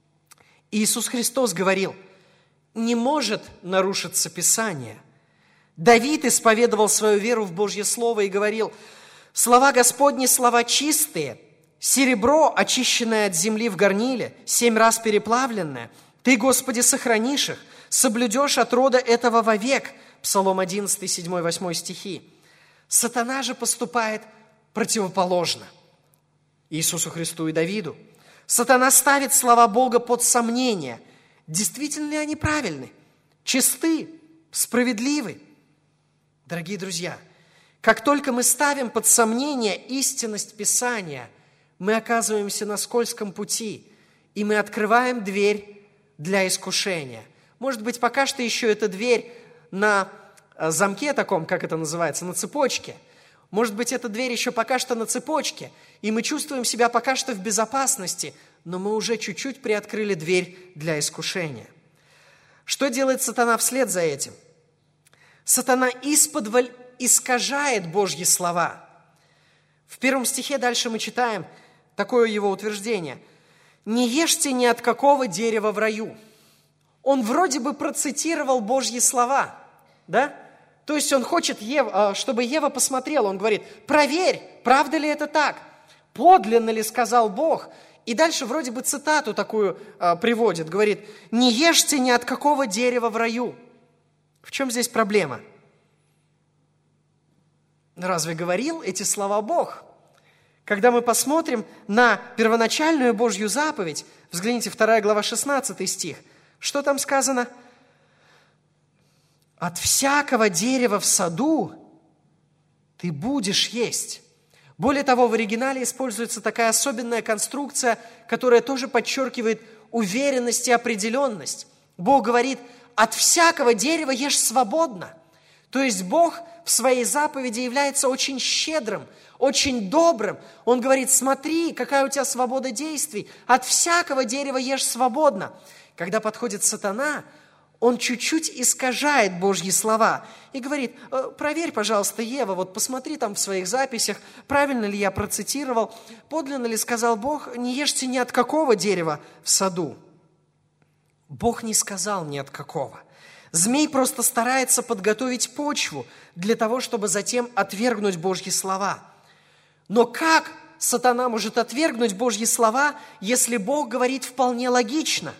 [SPEAKER 1] Иисус Христос говорил: не может нарушиться Писание. Давид исповедовал свою веру в Божье Слово и говорил: слова Господни, слова чистые, серебро, очищенное от земли в горниле, 7 раз переплавленное. Ты, Господи, сохранишь их, соблюдешь от рода этого вовек. Псалом 11, 7, 8 стихи. Сатана же поступает противоположно Иисусу Христу и Давиду. Сатана ставит слова Бога под сомнение. Действительно ли они правильны, чисты, справедливы? Дорогие друзья, как только мы ставим под сомнение истинность Писания, мы оказываемся на скользком пути, и мы открываем дверь для искушения. Может быть, пока что еще эта дверь на замке таком, как это называется, на цепочке. Может быть, эта дверь еще пока что на цепочке, и мы чувствуем себя пока что в безопасности, но мы уже чуть-чуть приоткрыли дверь для искушения. Что делает сатана вслед за этим? Сатана исподволь искажает Божьи слова. В 1 стихе дальше мы читаем такое его утверждение: «Не ешьте ни от какого дерева в раю». Он вроде бы процитировал Божьи слова, да? То есть он хочет, чтобы Ева посмотрела. Он говорит: проверь, правда ли это так? Подлинно ли сказал Бог? И дальше вроде бы цитату такую приводит. Говорит: не ешьте ни от какого дерева в раю. В чем здесь проблема? Разве говорил эти слова Бог? Когда мы посмотрим на первоначальную Божью заповедь, взгляните, 2 глава, 16 стих. Что там сказано? «От всякого дерева в саду ты будешь есть». Более того, в оригинале используется такая особенная конструкция, которая тоже подчеркивает уверенность и определенность. Бог говорит: от всякого дерева ешь свободно. То есть Бог в своей заповеди является очень щедрым, очень добрым. Он говорит: смотри, какая у тебя свобода действий, от всякого дерева ешь свободно. Когда подходит сатана, он чуть-чуть искажает Божьи слова и говорит: проверь, пожалуйста, Ева, вот посмотри там в своих записях, правильно ли я процитировал, подлинно ли сказал Бог, не ешьте ни от какого дерева в саду. Бог не сказал ни от какого. Змей просто старается подготовить почву для того, чтобы затем отвергнуть Божьи слова. Но как сатана может отвергнуть Божьи слова, если Бог говорит вполне логично?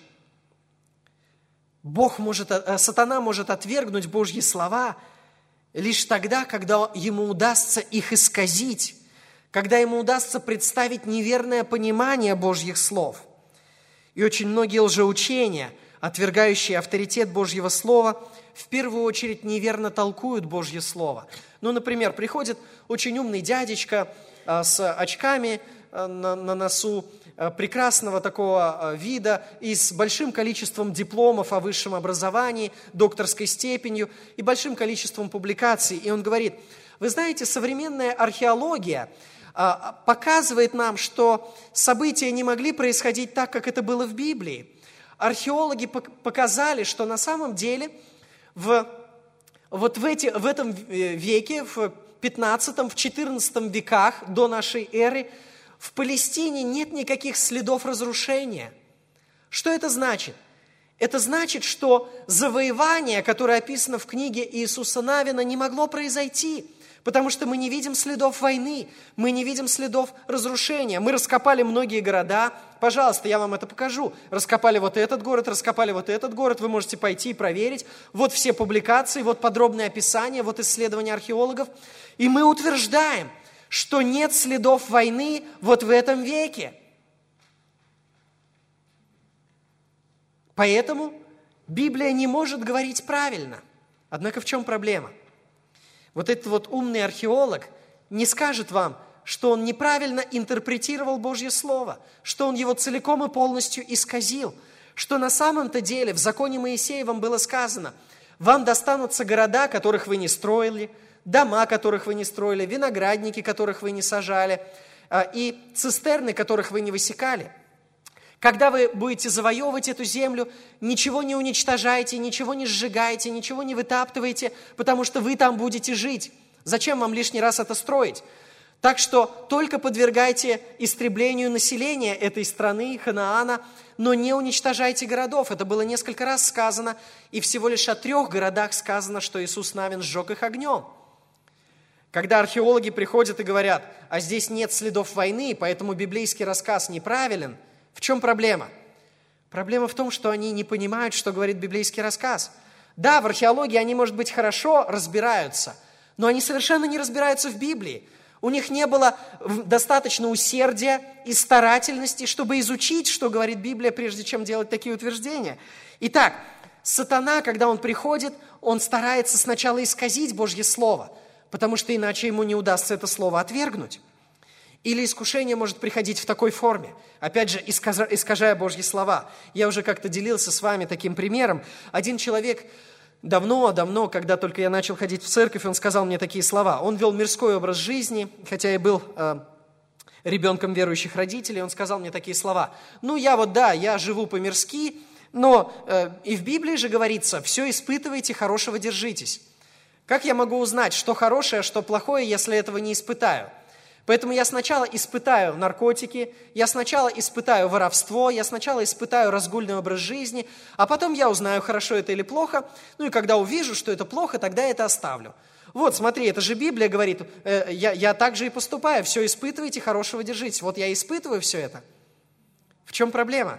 [SPEAKER 1] Сатана может отвергнуть Божьи слова лишь тогда, когда ему удастся их исказить, когда ему удастся представить неверное понимание Божьих слов. И очень многие лжеучения, отвергающие авторитет Божьего Слова, в первую очередь неверно толкуют Божье Слово. Ну, например, приходит очень умный дядечка с очками на носу, прекрасного такого вида и с большим количеством дипломов о высшем образовании, докторской степенью и большим количеством публикаций. И он говорит: вы знаете, современная археология показывает нам, что события не могли происходить так, как это было в Библии. Археологи показали, что на самом деле в этом веке, в 15-м, в 14 веках до нашей эры, в Палестине нет никаких следов разрушения. Что это значит? Это значит, что завоевание, которое описано в книге Иисуса Навина, не могло произойти, потому что мы не видим следов войны, мы не видим следов разрушения. Мы раскопали многие города. Пожалуйста, я вам это покажу. Раскопали вот этот город, вы можете пойти и проверить. Вот все публикации, вот подробное описание, вот исследования археологов. И мы утверждаем, что нет следов войны вот в этом веке. Поэтому Библия не может говорить правильно. Однако в чем проблема? Вот этот вот умный археолог не скажет вам, что он неправильно интерпретировал Божье Слово, что он его целиком и полностью исказил, что на самом-то деле в законе Моисеевом было сказано: вам достанутся города, которых вы не строили, дома, которых вы не строили, виноградники, которых вы не сажали, и цистерны, которых вы не высекали. Когда вы будете завоевывать эту землю, ничего не уничтожайте, ничего не сжигайте, ничего не вытаптывайте, потому что вы там будете жить. Зачем вам лишний раз это строить? Так что только подвергайте истреблению населения этой страны, Ханаана, но не уничтожайте городов. Это было несколько раз сказано, и всего лишь о 3 городах сказано, что Иисус Навин сжег их огнем. Когда археологи приходят и говорят: а здесь нет следов войны, поэтому библейский рассказ неправилен, в чем проблема? Проблема в том, что они не понимают, что говорит библейский рассказ. Да, в археологии они, может быть, хорошо разбираются, но они совершенно не разбираются в Библии. У них не было достаточно усердия и старательности, чтобы изучить, что говорит Библия, прежде чем делать такие утверждения. Итак, сатана, когда он приходит, он старается сначала исказить Божье Слово, потому что иначе ему не удастся это Слово отвергнуть. Или искушение может приходить в такой форме, опять же, искажая Божьи слова. Я уже как-то делился с вами таким примером. Один человек давно, когда только я начал ходить в церковь, он сказал мне такие слова. Он вел мирской образ жизни, хотя и был ребенком верующих родителей. Он сказал мне такие слова: я живу по-мирски, но и в Библии же говорится: все испытывайте, хорошего держитесь. Как я могу узнать, что хорошее, а что плохое, если этого не испытаю? Поэтому я сначала испытаю наркотики, я сначала испытаю воровство, я сначала испытаю разгульный образ жизни, а потом я узнаю, хорошо это или плохо, и когда увижу, что это плохо, тогда это оставлю. Вот, смотри, это же Библия говорит, я так же и поступаю, все испытывайте, хорошего держитесь. Вот я испытываю все это. В чем проблема?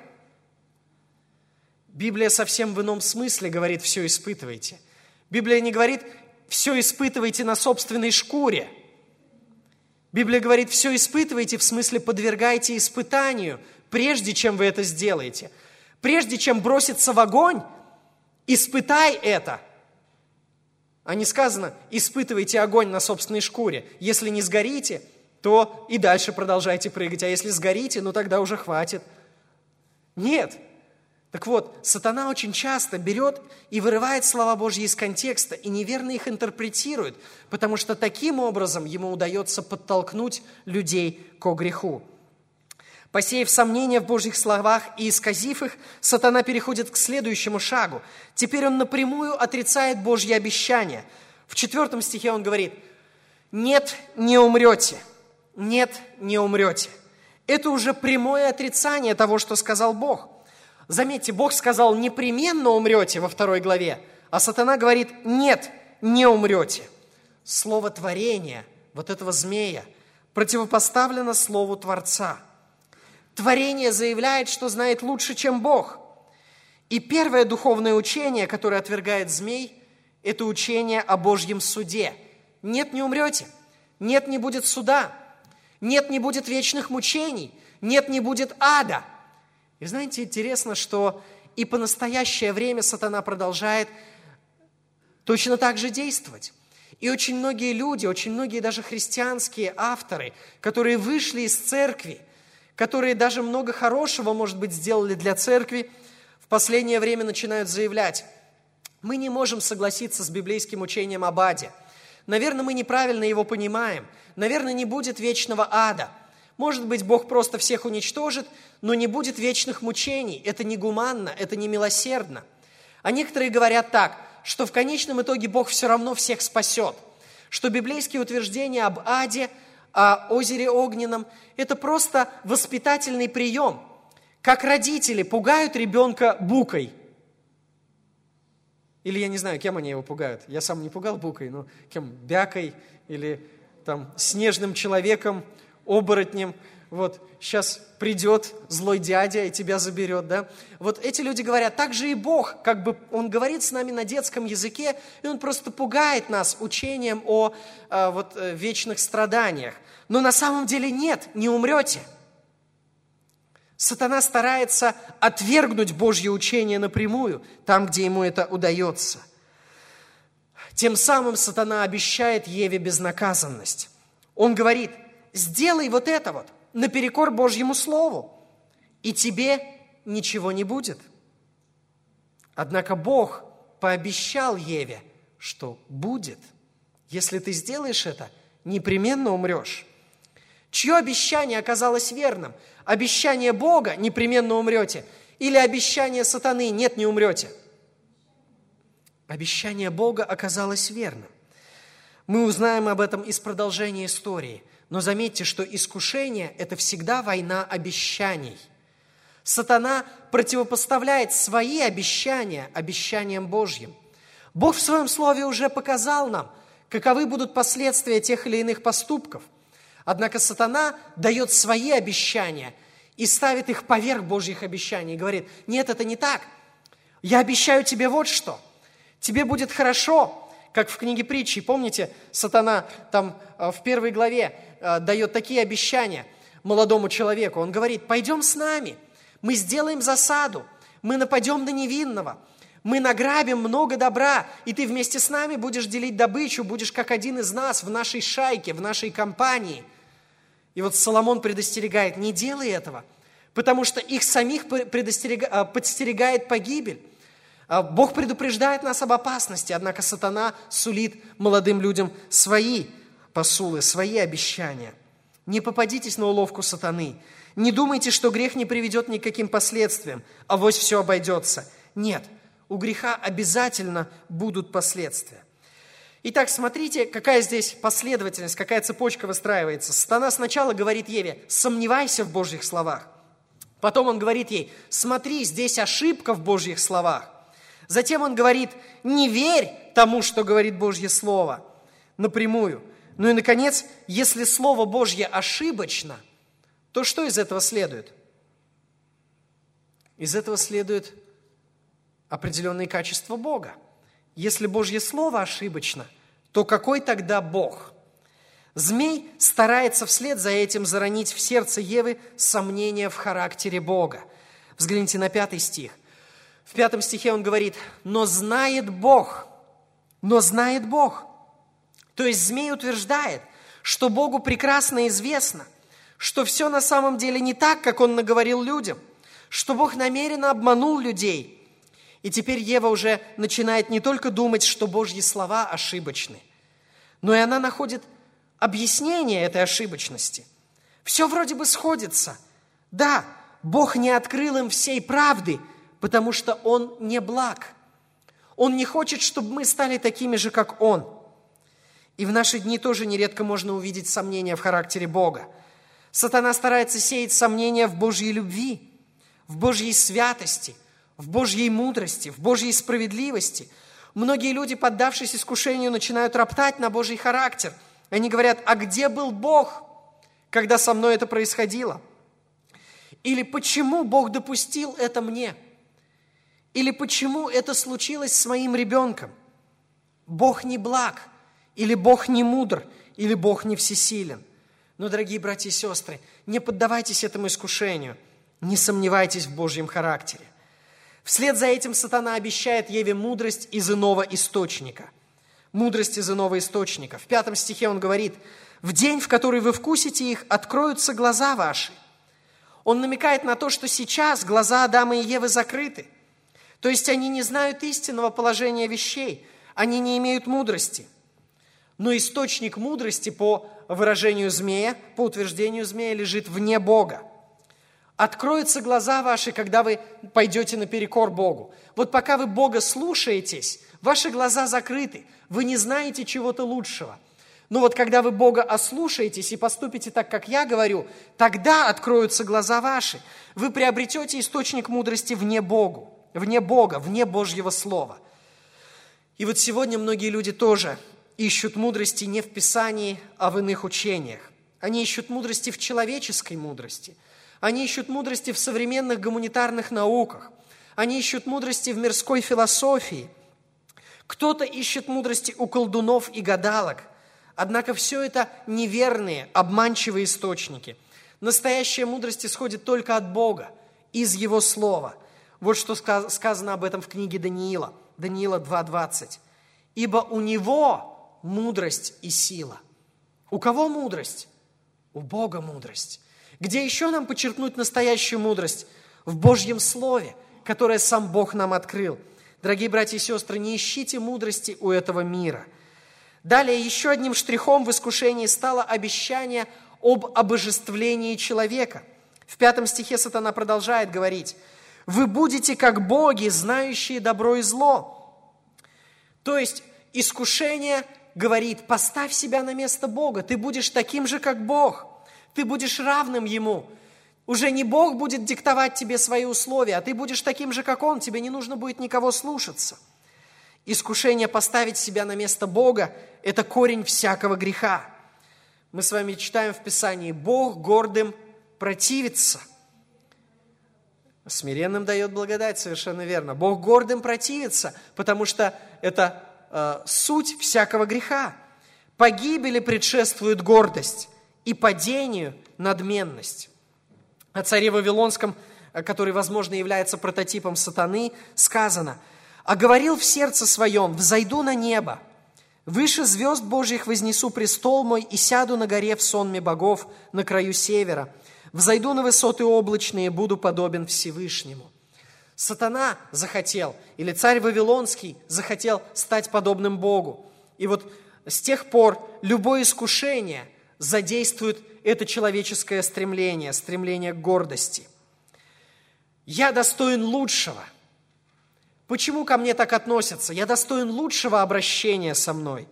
[SPEAKER 1] Библия совсем в ином смысле говорит: все испытывайте. Библия не говорит: все испытывайте на собственной шкуре. Библия говорит: все испытывайте, в смысле подвергайте испытанию, прежде чем вы это сделаете. Прежде чем броситься в огонь, испытай это. А не сказано: испытывайте огонь на собственной шкуре. Если не сгорите, то и дальше продолжайте прыгать. А если сгорите, тогда уже хватит. Нет. Так вот, сатана очень часто берет и вырывает слова Божьи из контекста и неверно их интерпретирует, потому что таким образом ему удается подтолкнуть людей ко греху. Посеяв сомнения в Божьих словах и исказив их, сатана переходит к следующему шагу. Теперь он напрямую отрицает Божьи обещания. В 4 стихе он говорит: «Нет, не умрете, нет, не умрете». Это уже прямое отрицание того, что сказал Бог. Заметьте, Бог сказал: непременно умрете во 2 главе, а сатана говорит: нет, не умрете. Слово творения, вот этого змея, противопоставлено слову Творца. Творение заявляет, что знает лучше, чем Бог. И первое духовное учение, которое отвергает змей, это учение о Божьем суде. Нет, не умрете, нет, не будет суда, нет, не будет вечных мучений, нет, не будет ада. И знаете, интересно, что и по настоящее время сатана продолжает точно так же действовать. И очень многие люди, очень многие даже христианские авторы, которые вышли из церкви, которые даже много хорошего, может быть, сделали для церкви, в последнее время начинают заявлять: мы не можем согласиться с библейским учением об аде. Наверное, мы неправильно его понимаем. Наверное, не будет вечного ада. Может быть, Бог просто всех уничтожит, но не будет вечных мучений. Это негуманно, это не милосердно. А некоторые говорят так, что в конечном итоге Бог все равно всех спасет, что библейские утверждения об аде, о озере огненном – это просто воспитательный прием, как родители пугают ребенка букой. Или я не знаю, кем они его пугают. Я сам не пугал букой, но кем? Бякой или там снежным человеком, оборотнем. Вот сейчас придет злой дядя и тебя заберет, да? Вот эти люди говорят: так же и Бог, как бы Он говорит с нами на детском языке, и Он просто пугает нас учением о вечных страданиях. Но на самом деле нет, не умрете. Сатана старается отвергнуть Божье учение напрямую, там, где ему это удается. Тем самым сатана обещает Еве безнаказанность. Он говорит: сделай вот это вот наперекор Божьему Слову, и тебе ничего не будет. Однако Бог пообещал Еве, что будет. Если ты сделаешь это, непременно умрешь. Чье обещание оказалось верным? Обещание Бога: непременно умрете, или обещание сатаны: нет, не умрете? Обещание Бога оказалось верным. Мы узнаем об этом из продолжения истории. Но заметьте, что искушение – это всегда война обещаний. Сатана противопоставляет свои обещания обещаниям Божьим. Бог в Своем Слове уже показал нам, каковы будут последствия тех или иных поступков. Однако сатана дает свои обещания и ставит их поверх Божьих обещаний. И говорит: нет, это не так. Я обещаю тебе вот что. Тебе будет хорошо. Как в книге Притчи, помните, сатана там в 1 главе дает такие обещания молодому человеку. Он говорит: пойдем с нами, мы сделаем засаду, мы нападем на невинного, мы награбим много добра, и ты вместе с нами будешь делить добычу, будешь как один из нас в нашей шайке, в нашей компании. И вот Соломон предостерегает: не делай этого, потому что их самих подстерегает погибель. Бог предупреждает нас об опасности, однако сатана сулит молодым людям свои посулы, свои обещания. Не попадитесь на уловку сатаны. Не думайте, что грех не приведет ни к каким последствиям, авось все обойдется. Нет, у греха обязательно будут последствия. Итак, смотрите, какая здесь последовательность, какая цепочка выстраивается. Сатана сначала говорит Еве: сомневайся в Божьих словах. Потом он говорит ей: смотри, здесь ошибка в Божьих словах. Затем он говорит: не верь тому, что говорит Божье Слово, напрямую. Ну и, наконец, если Слово Божье ошибочно, то что из этого следует? Из этого следует определенные качества Бога. Если Божье Слово ошибочно, то какой тогда Бог? Змей старается вслед за этим заронить в сердце Евы сомнения в характере Бога. Взгляните на 5 стих. В 5 стихе он говорит: но знает Бог. То есть змей утверждает, что Богу прекрасно известно, что все на самом деле не так, как он наговорил людям, что Бог намеренно обманул людей. И теперь Ева уже начинает не только думать, что Божьи слова ошибочны, но и она находит объяснение этой ошибочности. Все вроде бы сходится. Да, Бог не открыл им всей правды, потому что Он не благ. Он не хочет, чтобы мы стали такими же, как Он. И в наши дни тоже нередко можно увидеть сомнения в характере Бога. Сатана старается сеять сомнения в Божьей любви, в Божьей святости, в Божьей мудрости, в Божьей справедливости. Многие люди, поддавшись искушению, начинают роптать на Божий характер. Они говорят: а где был Бог, когда со мной это происходило? Или почему Бог допустил это мне? Или почему это случилось с моим ребенком? Бог не благ, или Бог не мудр, или Бог не всесилен. Но, дорогие братья и сестры, не поддавайтесь этому искушению, не сомневайтесь в Божьем характере. Вслед за этим сатана обещает Еве мудрость из иного источника. Мудрость из иного источника. В 5 стихе он говорит: «В день, в который вы вкусите их, откроются глаза ваши». Он намекает на то, что сейчас глаза Адама и Евы закрыты. То есть они не знают истинного положения вещей, они не имеют мудрости. Но источник мудрости, по выражению змея, по утверждению змея, лежит вне Бога. Откроются глаза ваши, когда вы пойдете наперекор Богу. Вот пока вы Бога слушаетесь, ваши глаза закрыты, вы не знаете чего-то лучшего. Но вот когда вы Бога ослушаетесь и поступите так, как я говорю, тогда откроются глаза ваши. Вы приобретете источник мудрости вне Бога, вне Божьего Слова. И вот сегодня многие люди тоже ищут мудрости не в Писании, а в иных учениях. Они ищут мудрости в человеческой мудрости. Они ищут мудрости в современных гуманитарных науках. Они ищут мудрости в мирской философии. Кто-то ищет мудрости у колдунов и гадалок. Однако все это неверные, обманчивые источники. Настоящая мудрость исходит только от Бога, из Его Слова. Вот что сказано об этом в книге Даниила. Даниила 2:20. «Ибо у Него мудрость и сила». У кого мудрость? У Бога мудрость. Где еще нам подчеркнуть настоящую мудрость? В Божьем Слове, которое сам Бог нам открыл. Дорогие братья и сестры, не ищите мудрости у этого мира. Далее, еще одним штрихом в искушении стало обещание об обожествлении человека. В 5 стихе сатана продолжает говорить: «Вы будете как боги, знающие добро и зло». То есть искушение говорит: поставь себя на место Бога, ты будешь таким же, как Бог, ты будешь равным Ему. Уже не Бог будет диктовать тебе свои условия, а ты будешь таким же, как Он, тебе не нужно будет никого слушаться. Искушение поставить себя на место Бога – это корень всякого греха. Мы с вами читаем в Писании: Бог гордым противится, смиренным дает благодать, совершенно верно. Бог гордым противится, потому что это суть всякого греха. Погибели предшествует гордость, и падению надменность. О царе Вавилонском, который, возможно, является прототипом сатаны, сказано: «А говорил в сердце своем: взойду на небо, выше звезд Божьих вознесу престол мой и сяду на горе в сонме богов на краю севера. Взойду на высоты облачные, буду подобен Всевышнему». Сатана захотел, или царь Вавилонский захотел стать подобным Богу. И вот с тех пор любое искушение задействует это человеческое стремление к гордости. Я достоин лучшего. Почему ко мне так относятся? Я достоин лучшего обращения со мной.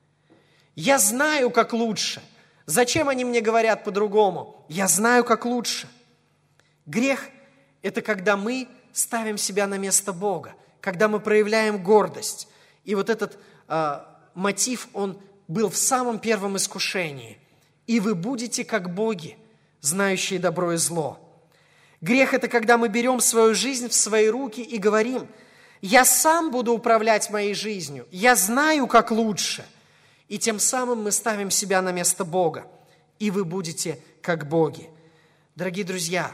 [SPEAKER 1] Я знаю, как лучше. Зачем они мне говорят по-другому? Я знаю, как лучше. Грех – это когда мы ставим себя на место Бога, когда мы проявляем гордость. И вот этот мотив, он был в самом первом искушении. «И вы будете как боги, знающие добро и зло». Грех – это когда мы берем свою жизнь в свои руки и говорим: «Я сам буду управлять моей жизнью, я знаю, как лучше». И тем самым мы ставим себя на место Бога. «И вы будете как боги». Дорогие друзья,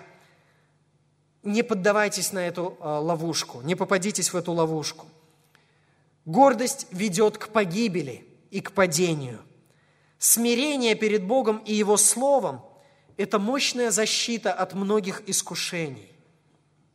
[SPEAKER 1] не поддавайтесь на эту ловушку, не попадитесь в эту ловушку. Гордость ведет к погибели и к падению. Смирение перед Богом и Его Словом – это мощная защита от многих искушений.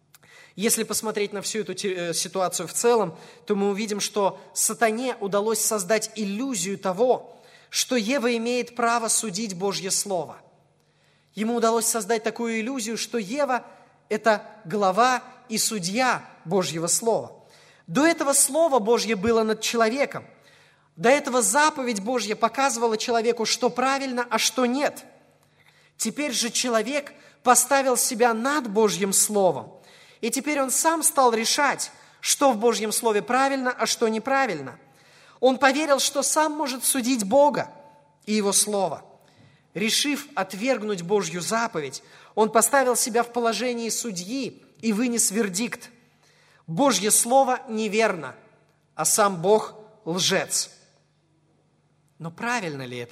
[SPEAKER 1] Если посмотреть на всю эту ситуацию в целом, то мы увидим, что сатане удалось создать иллюзию того, что Ева имеет право судить Божье Слово. Ему удалось создать такую иллюзию, что Ева – это глава и судья Божьего Слова. До этого Слово Божье было над человеком. До этого заповедь Божья показывала человеку, что правильно, а что нет. Теперь же человек поставил себя над Божьим Словом. И теперь он сам стал решать, что в Божьем Слове правильно, а что неправильно. Он поверил, что сам может судить Бога и Его Слово. Решив отвергнуть Божью заповедь, он поставил себя в положении судьи и вынес вердикт. Божье Слово неверно, а сам Бог лжец. Но правильный ли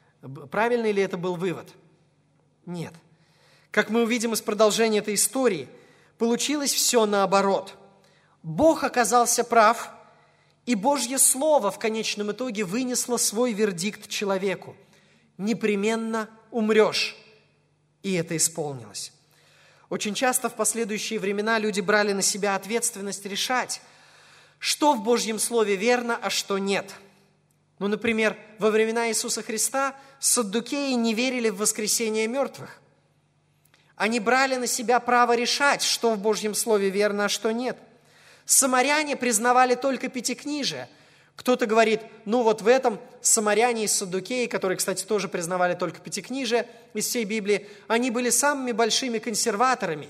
[SPEAKER 1] это был вывод? Нет. Как мы увидим из продолжения этой истории, получилось все наоборот. Бог оказался прав, и Божье Слово в конечном итоге вынесло свой вердикт человеку. Непременно умрешь. И это исполнилось. Очень часто в последующие времена люди брали на себя ответственность решать, что в Божьем Слове верно, а что нет. Ну, например, во времена Иисуса Христа саддукеи не верили в воскресение мертвых. Они брали на себя право решать, что в Божьем Слове верно, а что нет. Самаряне признавали только пятикнижие. Кто-то говорит, ну вот в этом самаряне и саддукеи, которые, кстати, тоже признавали только пятикнижие из всей Библии, они были самыми большими консерваторами.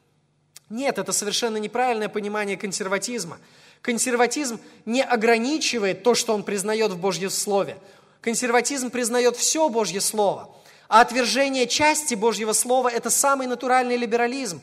[SPEAKER 1] Нет, это совершенно неправильное понимание консерватизма. Консерватизм не ограничивает то, что он признает в Божьем Слове. Консерватизм признает все Божье Слово. А отвержение части Божьего Слова – это самый натуральный либерализм.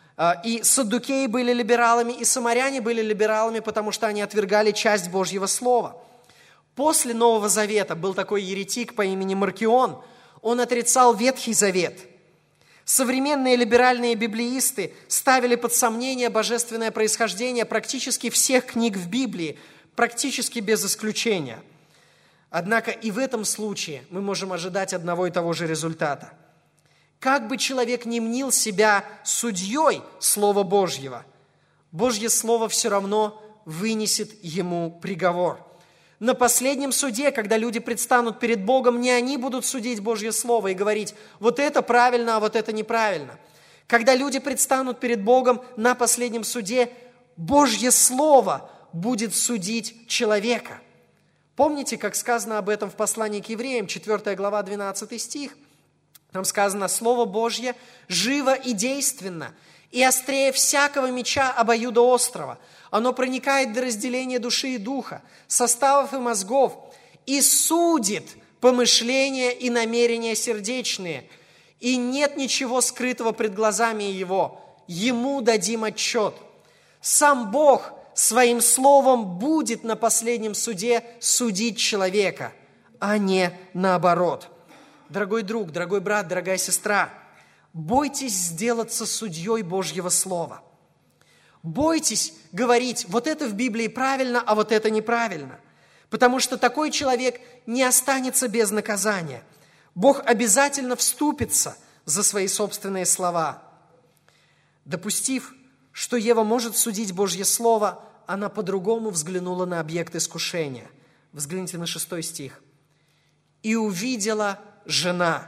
[SPEAKER 1] И саддукеи были либералами, и самаряне были либералами, потому что они отвергали часть Божьего Слова. После Нового Завета был такой еретик по имени Маркион. Он отрицал Ветхий Завет. Современные либеральные библеисты ставили под сомнение божественное происхождение практически всех книг в Библии, практически без исключения. Однако и в этом случае мы можем ожидать одного и того же результата. Как бы человек ни мнил себя судьей Слова Божьего, Божье Слово все равно вынесет ему приговор. На последнем суде, когда люди предстанут перед Богом, не они будут судить Божье Слово и говорить, вот это правильно, а вот это неправильно. Когда люди предстанут перед Богом на последнем суде, Божье Слово будет судить человека. Помните, как сказано об этом в послании к евреям, 4 глава, 12 стих? Там сказано, Слово Божье живо и действенно, и острее всякого меча обоюдоострого. Оно проникает до разделения души и духа, составов и мозгов, и судит помышления и намерения сердечные. И нет ничего скрытого пред глазами Его. Ему дадим отчет. Сам Бог Своим Словом будет на последнем суде судить человека, а не наоборот. Дорогой друг, дорогой брат, дорогая сестра, бойтесь сделаться судьей Божьего Слова. Бойтесь говорить, вот это в Библии правильно, а вот это неправильно. Потому что такой человек не останется без наказания. Бог обязательно вступится за свои собственные слова. Допустив, что Ева может судить Божье Слово, она по-другому взглянула на объект искушения. Взгляните на 6 стих. «И увидела жена».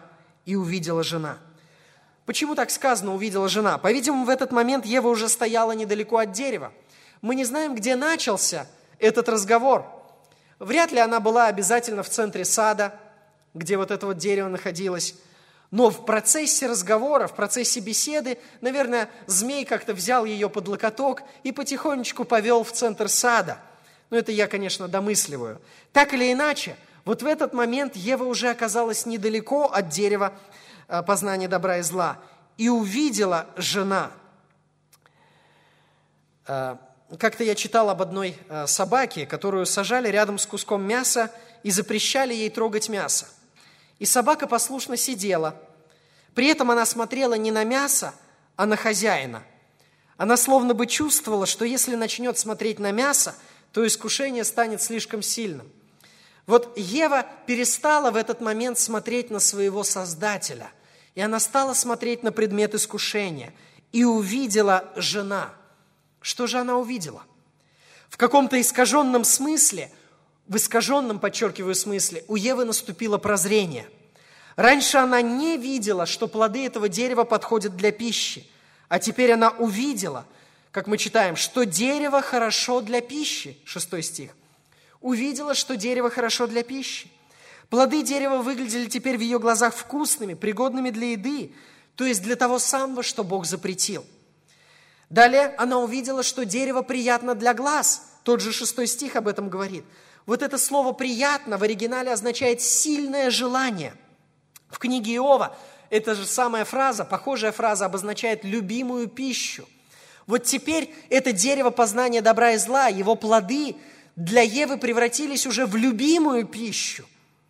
[SPEAKER 1] Почему так сказано «увидела жена»? По-видимому, в этот момент Ева уже стояла недалеко от дерева. Мы не знаем, где начался этот разговор. Вряд ли она была обязательно в центре сада, где вот это вот дерево находилось. Но в процессе разговора, в процессе беседы, наверное, змей как-то взял ее под локоток и потихонечку повел в центр сада. Но это я, конечно, домысливаю. Так или иначе, вот в этот момент Ева уже оказалась недалеко от дерева познания добра и зла. И увидела жена. Как-то я читал об одной собаке, которую сажали рядом с куском мяса и запрещали ей трогать мясо. И собака послушно сидела. При этом она смотрела не на мясо, а на хозяина. Она словно бы чувствовала, что если начнет смотреть на мясо, то искушение станет слишком сильным. Вот Ева перестала в этот момент смотреть на своего Создателя, и она стала смотреть на предмет искушения. И увидела жена. Что же она увидела? В каком-то искаженном смысле, в искаженном, подчеркиваю, смысле, у Евы наступило прозрение. Раньше она не видела, что плоды этого дерева подходят для пищи, а теперь она увидела, как мы читаем, что дерево хорошо для пищи, 6 стих. Увидела, что дерево хорошо для пищи. Плоды дерева выглядели теперь в ее глазах вкусными, пригодными для еды, то есть для того самого, что Бог запретил. Далее она увидела, что дерево приятно для глаз. Тот же 6 стих об этом говорит. Вот это слово «приятно» в оригинале означает «сильное желание». В книге Иова эта же самая фраза, похожая фраза, обозначает любимую пищу. Вот теперь это дерево познания добра и зла, его плоды для Евы превратились уже в любимую пищу.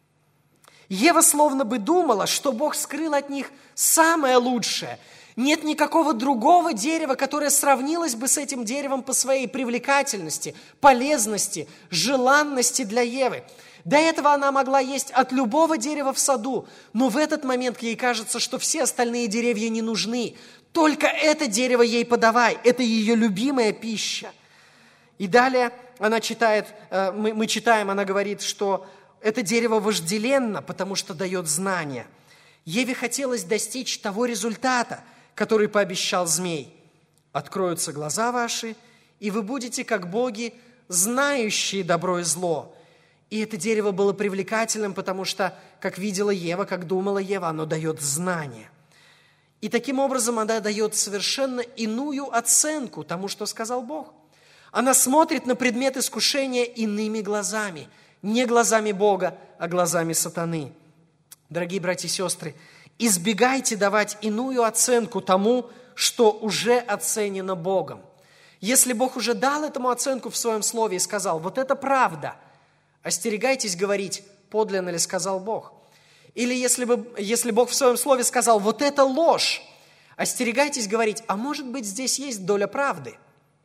[SPEAKER 1] Ева словно бы думала, что Бог скрыл от них самое лучшее. Нет никакого другого дерева, которое сравнилось бы с этим деревом по своей привлекательности, полезности, желанности для Евы. До этого она могла есть от любого дерева в саду, но в этот момент ей кажется, что все остальные деревья не нужны. Только это дерево ей подавай, это ее любимая пища. И далее она читает, мы читаем, она говорит, что это дерево вожделенно, потому что дает знания. Еве хотелось достичь того результата, который пообещал змей. Откроются глаза ваши, и вы будете как боги, знающие добро и зло. И это дерево было привлекательным, потому что, как видела Ева, как думала Ева, оно дает знания. И таким образом она дает совершенно иную оценку тому, что сказал Бог. Она смотрит на предмет искушения иными глазами, не глазами Бога, а глазами сатаны. Дорогие братья и сестры, избегайте давать иную оценку тому, что уже оценено Богом. Если Бог уже дал этому оценку в своем слове и сказал, вот это правда, остерегайтесь говорить, подлинно ли сказал Бог. Или если Бог в своем слове сказал, вот это ложь, остерегайтесь говорить, а может быть здесь есть доля правды.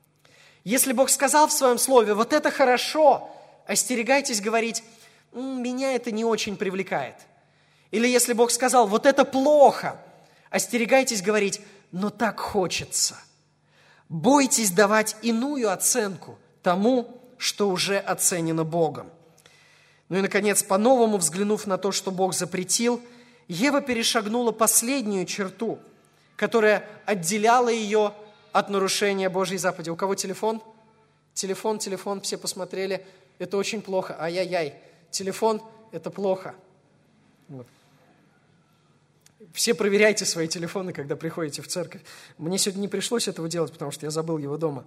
[SPEAKER 1] Если Бог сказал в своем слове, вот это хорошо, остерегайтесь говорить, меня это не очень привлекает. Или если Бог сказал, вот это плохо, остерегайтесь говорить, но так хочется. Бойтесь давать иную оценку тому, что уже оценено Богом. Ну и, наконец, по-новому взглянув на то, что Бог запретил, Ева перешагнула последнюю черту, которая отделяла ее от нарушения Божьей заповеди. У кого телефон? Телефон, все посмотрели. Это очень плохо. Ай-яй-яй. Телефон – это плохо. Вот. Все проверяйте свои телефоны, когда приходите в церковь. Мне сегодня не пришлось этого делать, потому что я забыл его дома.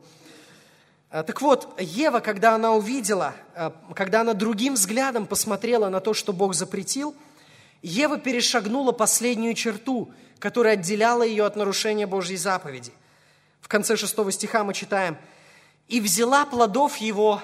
[SPEAKER 1] Так вот, Ева, когда она увидела, когда она другим взглядом посмотрела на то, что Бог запретил, Ева перешагнула последнюю черту, которая отделяла ее от нарушения Божьей заповеди. В конце 6 стиха мы читаем, «И взяла плодов его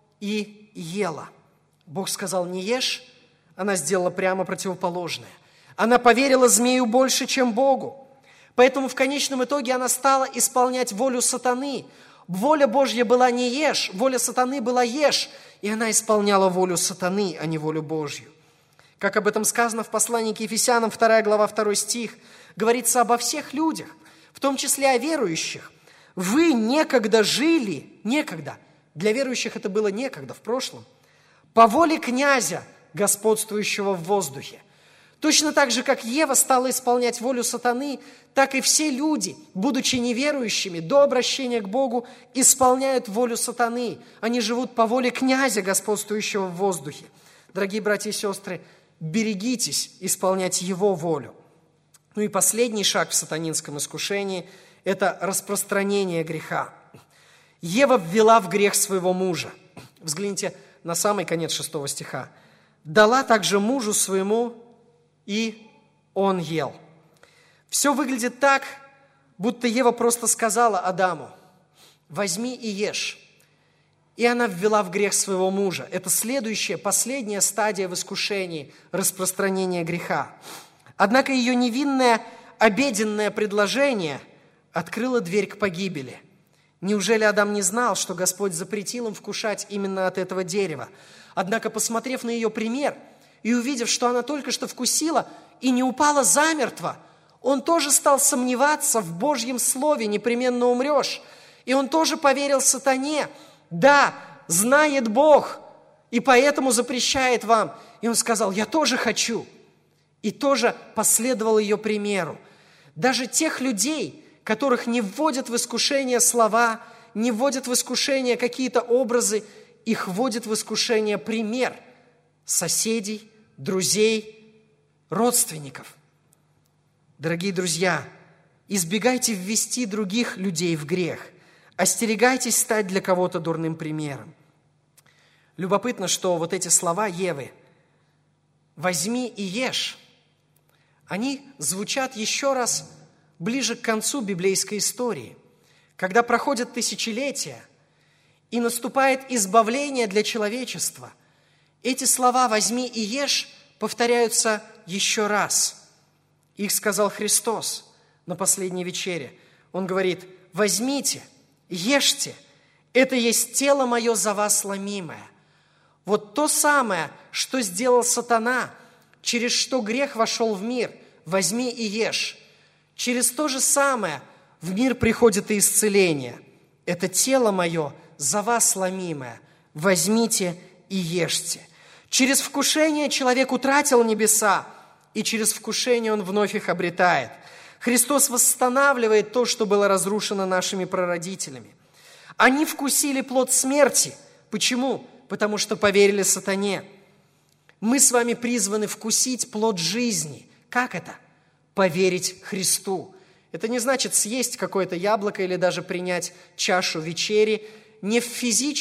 [SPEAKER 1] и ела». Бог сказал, не ешь, она сделала прямо противоположное. Она поверила змею больше, чем Богу. Поэтому в конечном итоге она стала исполнять волю сатаны. Воля Божья была не ешь, воля сатаны была ешь. И она исполняла волю сатаны, а не волю Божью. Как об этом сказано в послании к Ефесянам, 2 глава, 2 стих, говорится обо всех людях, в том числе о верующих. Вы некогда жили, некогда, для верующих это было некогда, в прошлом, по воле князя, господствующего в воздухе. Точно так же, как Ева стала исполнять волю сатаны, так и все люди, будучи неверующими, до обращения к Богу, исполняют волю сатаны. Они живут по воле князя, господствующего в воздухе. Дорогие братья и сестры, берегитесь исполнять его волю. Ну и последний шаг в сатанинском искушении – это распространение греха. Ева ввела в грех своего мужа. Взгляните на самый конец 6 стиха. «Дала также мужу своему, и он ел». Все выглядит так, будто Ева просто сказала Адаму, возьми и ешь. И она ввела в грех своего мужа. Это следующая, последняя стадия в искушении распространения греха. Однако ее невинное обеденное предложение открыло дверь к погибели. Неужели Адам не знал, что Господь запретил им вкушать именно от этого дерева? Однако, посмотрев на ее пример и увидев, что она только что вкусила и не упала замертво, он тоже стал сомневаться в Божьем слове «непременно умрешь». И он тоже поверил сатане. Да, знает Бог, и поэтому запрещает вам. И он сказал: я тоже хочу. И тоже последовал ее примеру. Даже тех людей, которых не вводят в искушение слова, не вводят в искушение какие-то образы, их вводит в искушение пример соседей, друзей, родственников. Дорогие друзья, избегайте ввести других людей в грех. Остерегайтесь стать для кого-то дурным примером. Любопытно, что вот эти слова Евы «возьми и ешь», они звучат еще раз ближе к концу библейской истории, когда проходят тысячелетия и наступает избавление для человечества. Эти слова «возьми и ешь» повторяются еще раз. Их сказал Христос на последней вечере. Он говорит: «Возьмите, ешьте, это есть тело мое за вас ломимое». Вот то самое, что сделал сатана, через что грех вошел в мир. Возьми и ешь. Через то же самое в мир приходит и исцеление. Это тело мое за вас ломимое. Возьмите и ешьте. Через вкушение человек утратил небеса, и через вкушение он вновь их обретает. Христос восстанавливает то, что было разрушено нашими прародителями. Они вкусили плод смерти. Почему? Потому что поверили сатане. Мы с вами призваны вкусить плод жизни. Как это? Поверить Христу. Это не значит съесть какое-то яблоко или даже принять чашу вечери. Не в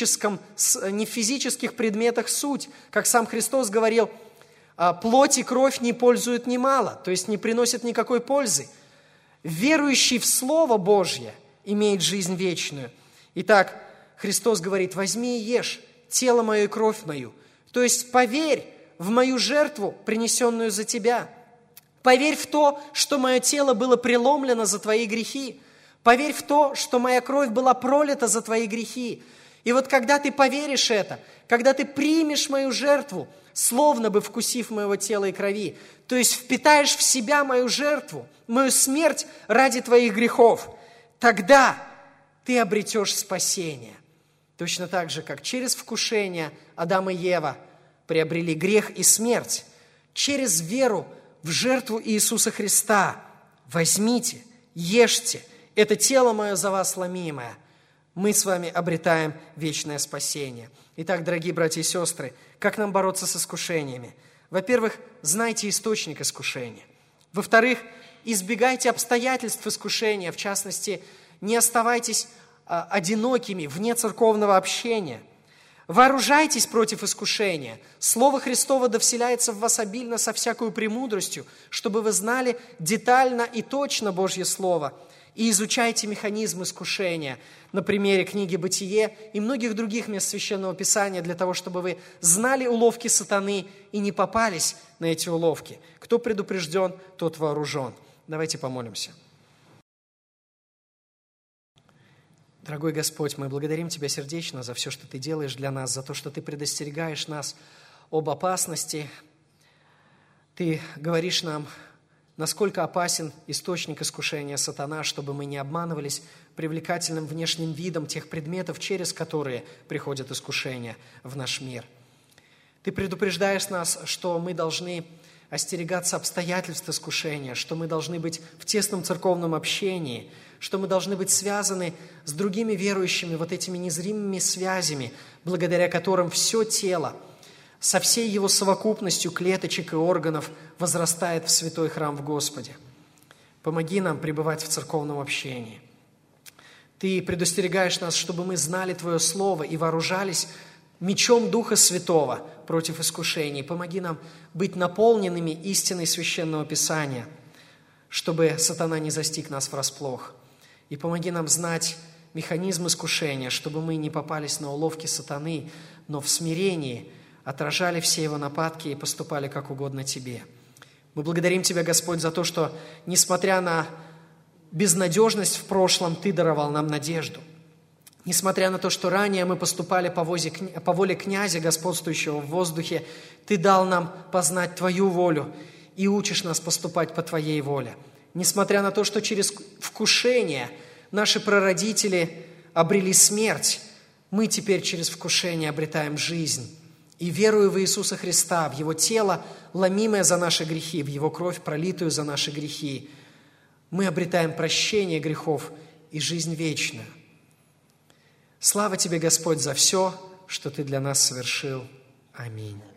[SPEAKER 1] физических предметах суть. Как сам Христос говорил, плоть и кровь не пользуют немало, то есть не приносят никакой пользы. Верующий в Слово Божье имеет жизнь вечную. Итак, Христос говорит: возьми и ешь тело мое и кровь мою. То есть поверь в мою жертву, принесенную за тебя. Поверь в то, что мое тело было преломлено за твои грехи. Поверь в то, что моя кровь была пролита за твои грехи. И вот когда ты поверишь это, когда ты примешь мою жертву, словно бы вкусив моего тела и крови, то есть впитаешь в себя мою жертву, мою смерть ради твоих грехов, тогда ты обретешь спасение. Точно так же, как через вкушение Адам и Ева приобрели грех и смерть, через веру в жертву Иисуса Христа возьмите, ешьте, это тело мое за вас ломимое, мы с вами обретаем вечное спасение. Итак, дорогие братья и сестры, как нам бороться с искушениями? Во-первых, знайте источник искушения. Во-вторых, избегайте обстоятельств искушения, в частности, не оставайтесь одинокими, вне церковного общения. Вооружайтесь против искушения. Слово Христово да вселяется в вас обильно со всякою премудростью, чтобы вы знали детально и точно Божье Слово. И изучайте механизм искушения на примере книги «Бытие» и многих других мест Священного Писания, для того, чтобы вы знали уловки сатаны и не попались на эти уловки. Кто предупрежден, тот вооружен. Давайте помолимся. Дорогой Господь, мы благодарим Тебя сердечно за все, что Ты делаешь для нас, за то, что Ты предостерегаешь нас об опасности. Ты говоришь нам, насколько опасен источник искушения сатана, чтобы мы не обманывались привлекательным внешним видом тех предметов, через которые приходят искушения в наш мир. Ты предупреждаешь нас, что мы должны остерегаться обстоятельств искушения, что мы должны быть в тесном церковном общении, что мы должны быть связаны с другими верующими вот этими незримыми связями, благодаря которым все тело со всей его совокупностью клеточек и органов возрастает в святой храм в Господе. Помоги нам пребывать в церковном общении. Ты предостерегаешь нас, чтобы мы знали Твое Слово и вооружались мечом Духа Святого против искушений. Помоги нам быть наполненными истиной Священного Писания, чтобы сатана не застиг нас врасплох. И помоги нам знать механизм искушения, чтобы мы не попались на уловки сатаны, но в смирении отражали все его нападки и поступали как угодно Тебе. Мы благодарим Тебя, Господь, за то, что, несмотря на безнадежность в прошлом, Ты даровал нам надежду. Несмотря на то, что ранее мы поступали по воле князя, господствующего в воздухе, Ты дал нам познать Твою волю и учишь нас поступать по Твоей воле. Несмотря на то, что через вкушение наши прародители обрели смерть, мы теперь через вкушение обретаем жизнь. И веруя в Иисуса Христа, в Его тело, ломимое за наши грехи, в Его кровь, пролитую за наши грехи, мы обретаем прощение грехов и жизнь вечную. Слава Тебе, Господь, за все, что Ты для нас совершил. Аминь.